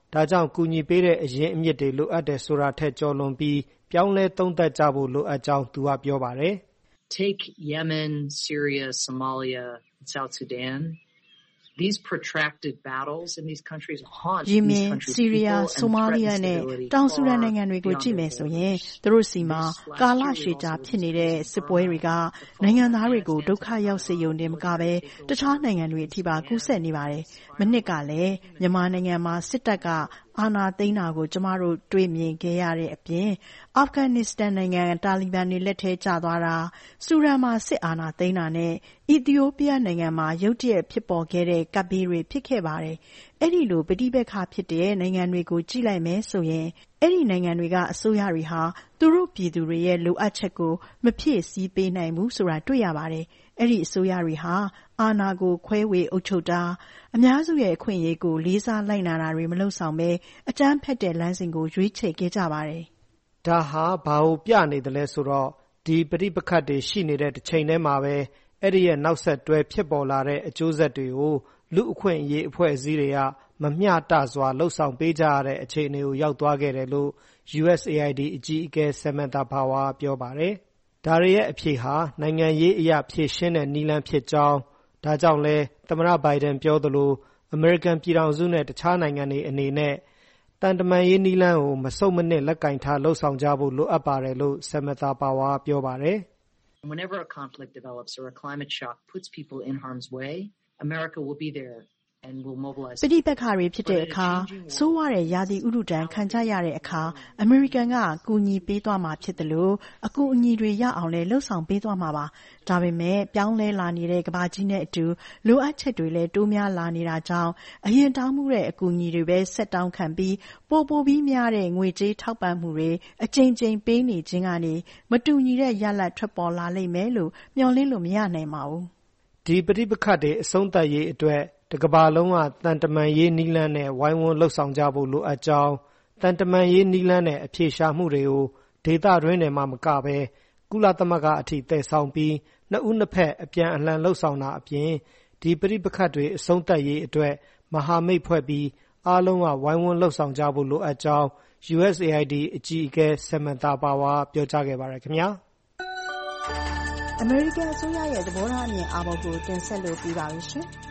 ဒါကြောင့်ကူညီပေးတဲ့အရင်းအမြစ်တွေလိုအပ်တယ်ဆိုတာထက်ကျော်လွန်ပြီးပြောင်းလဲသုံးသပ်ကြဖို့လိုအပ်ကြောင်းသူကပြောပါတယ် Take Yemen, Syria, Somalia, South Sudan. These protracted battles in these countries haunt these countries' Syria, people and Somalia threaten နဲ့ stability တောင်ဆူဒန် far နိုင်ငံတွေကို beyond ကြည့်မယ် their ဆိုရင် borders. သူတို့စီမှာကာလရှည်ကြာဖြစ်နေတဲ့စစ်ပွဲတွေကနိုင်ငံသားတွေကိုဒုက္ခရောက်စေရုံတင်မကပဲတခြားနိုင်ငံတွေအထိပါကူးစက်နေပါတယ်။မနှစ်ကလည်းမြန်မာနိုင်ငံမှာစစ်တပ်ကအာဏာသိမ်းတာကိုကျမတို့တွေ့မြင်ခဲ့ရတဲ့အပြင်အာဖဂန်နစ္စတန်နိုင်ငံတာလီဘန်တွေလက်ထဲကျသွားတာဆူဒန်မှာစစ်အာဏာသိမ်းတာနဲ့အီသီယိုးပီးယားနိုင်ငံမှာရုတ်တရက်ဖြစ်ပေါ်ခဲ့တဲ့ကပ်ဘေးတွေဖြစ်ခဲ့ပါတယ်။အဲ့ဒီလိုပဋိပက္ခဖြစ်တဲ့နိုင်ငံတွေကိုကြည့်လိုက်မယ်ဆိုရင်အဲ့ဒီနိုင်ငံတွေကအစိုးရတွေဟာသူတို့ပြည်သူတွေရဲ့လိုအပ်ချက်ကိုမဖြည့်ဆည်းပေးနိုင်ဘူးဆိုတာတွေ့ရပါတယ်။အဲ့ဒီအစိုးရတွေဟာအာဏာကိုခွဲဝေအုပ်ချုပ်တာအများစုရဲ့အခွင့်အရေးကိုလေးစားလိုက်နာတာတွေမလုပ်ဆောင်ဘဲအကြမ်းဖက်တဲ့လမ်းစဉ်ကိုရွေးချယ်ခဲ့ကြပါတယ်။ဒါဟာဘာကိုပြနေတယ်လဲဆိုတော့ဒီပဋိပက္ခတွေရှိနေတဲ့တစ်ချိန်တည်းမှာပဲအဲ့ဒီရဲ့နောက်ဆက်တွဲဖြစ်ပေါ်လာတဲ့အကျိုးဆက်တွေကိုလူအခွင့်အရေးအဖွဲ့အစည်းတွေကမမျှတစွာလှုပ်ဆောင်ပေးကြရတဲ့အခြေအနေကိုရောက်သွားခဲ့တယ်လို့ USAID အကြီးအကဲ Samantha Power ပြောပါတယ်။ဒါရဲ့အဖြေဟာနိုင်ငံရေးအရာဖြည့်ရှင်းတဲ့နည်းလမ်းဖြစ်ကြောင်းဒါကြောင့်လဲသမ္မတဘိုင်ဒန်ပြောသလိုအမေရိကန်ပြည်ထောင်စုနဲ့တခြားနိုင်ငံတွေအနေနဲ့တန်တမာရေးနည်းလမ်းကိုမစုံမနစ်လက်ကင်ထားလှုပ်ဆောင်ကြဖို့လိုအပ်ပါတယ်လို့ Samantha Power ပြောပါတယ်။ Whenever a conflict develops or a climate shock puts people in harm's way, America will be there and will mobilize. ပဋိပက္ခတွေဖြစ်တဲ့အခါဆိုးဝါးတဲ့ရာသီဥတုဒဏ်ခံကြရတဲ့အခါအမေရိကန်ကကူညီပေးသွားမှာဖြစ်တယ်လို့အကူအညီတွေရအောင်လဲလှုပ်ဆောင်ပေးသွားမှာပါ။ဒါပေမဲ့ပြောင်းလဲလာနေတဲ့ကမ္ဘာကြီးနဲ့အတူလိုအပ်ချက်တွေလည်းတိုးများလာနေတာကြောင့်အရင်တောင်းမှုတဲ့အကူအညီတွေပဲဆက်တောင်းခံပြီးပိုပြီးများတဲ့ငွေကြေးထောက်ပံ့မှုတွေအကြိမ်ကြိမ်ပေးနေခြင်းကနေမတူညီတဲ့ရလဒ်ထွက်ပေါ်လာလိမ့်မယ်လို့မျှော်လင့်လို့မရနိုင်ပါဘူး။ဒီပဋိပက္ခတွေအဆုံးသတ်ရေးအတွက်တကမ္ဘာလုံးကတန်တမာရေးနည်းလမ်းနဲ့ဝိုင်းဝန်းလှုပ်ဆောင်ကြဖို့လိုအပ်ကြောင်းတန်တမာရေးနည်းလမ်းနဲ့အဖြေရှာမှုတွေကိုဒေသတွင်းထဲမှာမကပဲကုလသမဂ္ဂအထိတည်ဆောင်ပြီးနှစ်ဦးနှစ်ဖက်အပြန်အလှန်လှုပ်ဆောင်တာအပြင်ဒီပဋိပက္ခတွေအဆုံးသတ်ရေးအတွက်မဟာမိတ်ဖွဲ့ပြီးအားလုံးကဝိုင်းဝန်းလှုပ်ဆောင်ကြဖို့လိုအပ်ကြောင်း USAID အကြီးအကဲ Samantha Power ပြောကြားခဲ့ပါတယ်ခင်ဗျာအမေရိကန်အစိုးရရဲ့သဘောထားအမြင်အာဘော်ကိုတင်ဆက်လို့ပြီးပါပြီရှင်။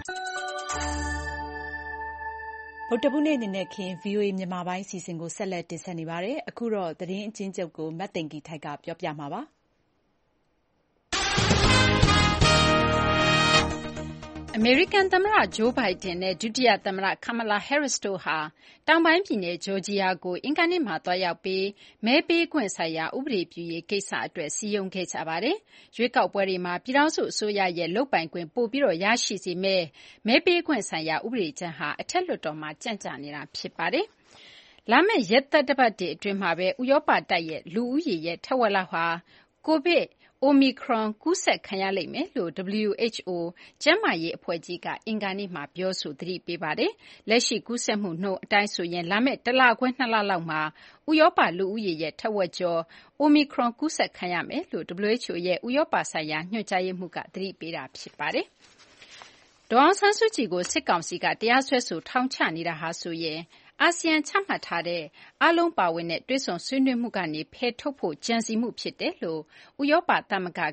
ဗုဒ္ဓဘုနေ့နေ့ခင် VOA မြန်မာပိုင်းစီစဉ်ကိုဆက်လက်တင်ဆက်နေပါတယ်။အခုတော့သတင်းအချင်းချုပ်ကိုမတ်သိင်္ဂီထိုက်ကပြောပြမှာပါ။အမေရိကန်သမ္မတဂျိုးဘိုင်ဒန်နဲ့ဒုတိယသမ္မတကမလာဟဲရစ်တို့ဟာတောင်ပိုင်းပြည်နယ်ဂျော်ဂျီယာကိုအင်္ဂါနေ့မှာသွားရောက်ပြီးမဲပေးခွင့်ဆိုင်ရာဥပဒေပြုရေးကိစ္စအတွက်စည်းရုံးခဲ့ကြပါတယ်။ရွေးကောက်ပွဲတွေမှာပြည်ထောင်စုအစိုးရရဲ့လုပ်ပိုင်ခွင့်ပိုပြီးရရှိစေမယ့်မဲပေးခွင့်ဆိုင်ရာဥပဒေကြမ်းဟာအထက်လွှတ်တော်မှာကြန့်ကြာနေတာဖြစ်ပါတယ်။လာမယ့်ရက်သတ္တပတ်တွေအတွင်းမှာပဲဥရောပတိုက်ရဲ့လူဦးရေရဲ့ထက်ဝက်လောက်ဟာကိုဗစ် Omicron ကူးစက်ခံရလိမ့်မယ်လို့ WHO ကျန်းမာရေးအဖွဲ့ကြီးကအင်္ဂါနေ့မှာပြောဆိုသတိပေးပါတယ်။လက်ရှိကူးစက်မှုနှုန်းအတိုင်းဆိုရင်လာမယ့်1လခွဲ2လလောက်မှာဥရောပလူဦးရေရဲ့ထက်ဝက်ကျော် Omicron ကူးစက်ခံရမယ်လို့ WHO ရဲ့ဥရောပဆိုင်ရာညွှန်ကြားရေးမှူးကသတိပေးတာဖြစ်ပါတယ်။ဒေါ်အောင်ဆန်းစုကြည်ကိုစစ်ကောင်စီကတရားစွဲဆိုထောင်ချနေတာဟာဆိုရင်အာဆီယံချမှတ်ထားတဲ့အားလုံးပါဝင်တဲ့တွေ့ဆုံဆွေးနွေးမှုကနေဖယ်ထုတ်ဖို့ကြံစည်မှုဖြစ်တယ်လို့ဥရောပသမဂ္ဂ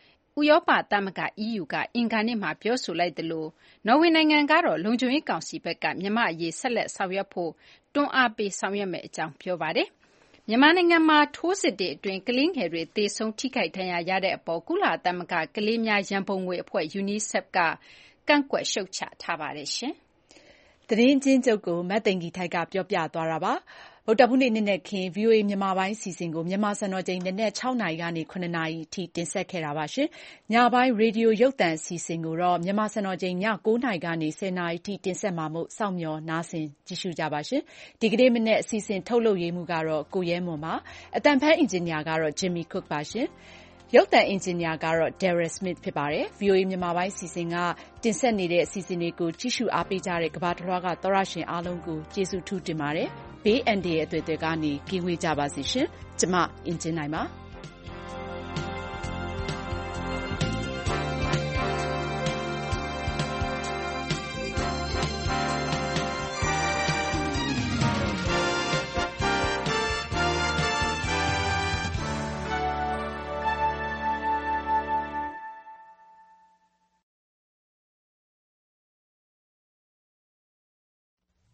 EU ကအင်္ဂါနေ့မှာပြောဆိုလိုက်သလိုနော်ဝေနိုင်ငံကတော့လုံခြုံရေးကောင်စီဘက်ကမြန်မာ့အရေးဆက်လက်ဆောင်ရွက်ဖို့တွန်းအားပေးဆောင်ရွက်မယ့်အကြောင်းပြောပါတယ်။မြန်မာနိုင်ငံမှာထိုးစစ်တွေအတွင်းကလေးငယ်တွေသေဆုံးထိခိုက်ဒဏ်ရာရတဲ့အပေါ်ကုလသမဂ္ဂကလေးများရန်ပုံငွေအဖွဲ့ UNICEF ကကန့်ကွက်ရှုတ်ချထားပါတယ်ရှင်။သတင်းအကျဉ်းချုပ်ကိုမတ်သိင်္ဂီထိုက်ကပြောပြသွားတာပါ။ဗုဒ္ဓဘုနေ့နေ့ခင် VOA မြန်မာပိုင်းစီစဉ်ကိုမြန်မာစံတော်ချိန်နနက်6နာရီကနေ9နာရီအထိတင်ဆက်ခဲ့တာပါရှင်။ညပိုင်းရေဒီယိုရုပ်သံစီစဉ်ကိုတော့မြန်မာစံတော်ချိန်ည9နာရီကနေ10နာရီအထိတင်ဆက်မှာမို့စောင့်မျှော်နားဆင်ကြည့်ရှုကြပါရှင်။ဒီကနေ့မနေ့အစီအစဉ်ထုတ်လုပ်ရေးမှုကတော့ကိုရဲမွန်ပါ။အတန်ဖန်အင်ဂျင်နီယာကတော့ Jimmy Cook ပါရှင်။ရုပ်သံအင်ဂျင်နီယာကတော့ Daryl Smith ဖြစ်ပါတယ်။ VOA မြန်မာပိုင်းစီစဉ်ကတင်ဆက်နေတဲ့အစီအစဉ်တွေကိုကြည့်ရှုအားပေးကြတဲ့ကမ္ဘာတစ်လွှားကသောရရှင်အားလုံးကိုကျေးဇူးထူးတင်ပါတယ်။ဘေးအန္တရာယ်အသွယ်သွယ်ကနေကင်းဝေးကြပါစေရှင်။ကျမအင်ဂျင်နိုင်ပါ။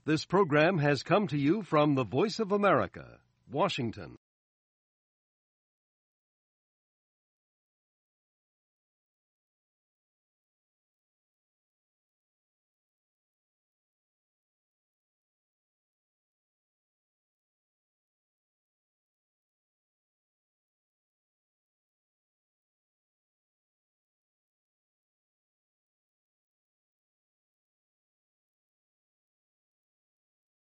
This program has come to you from the Voice of America, Washington.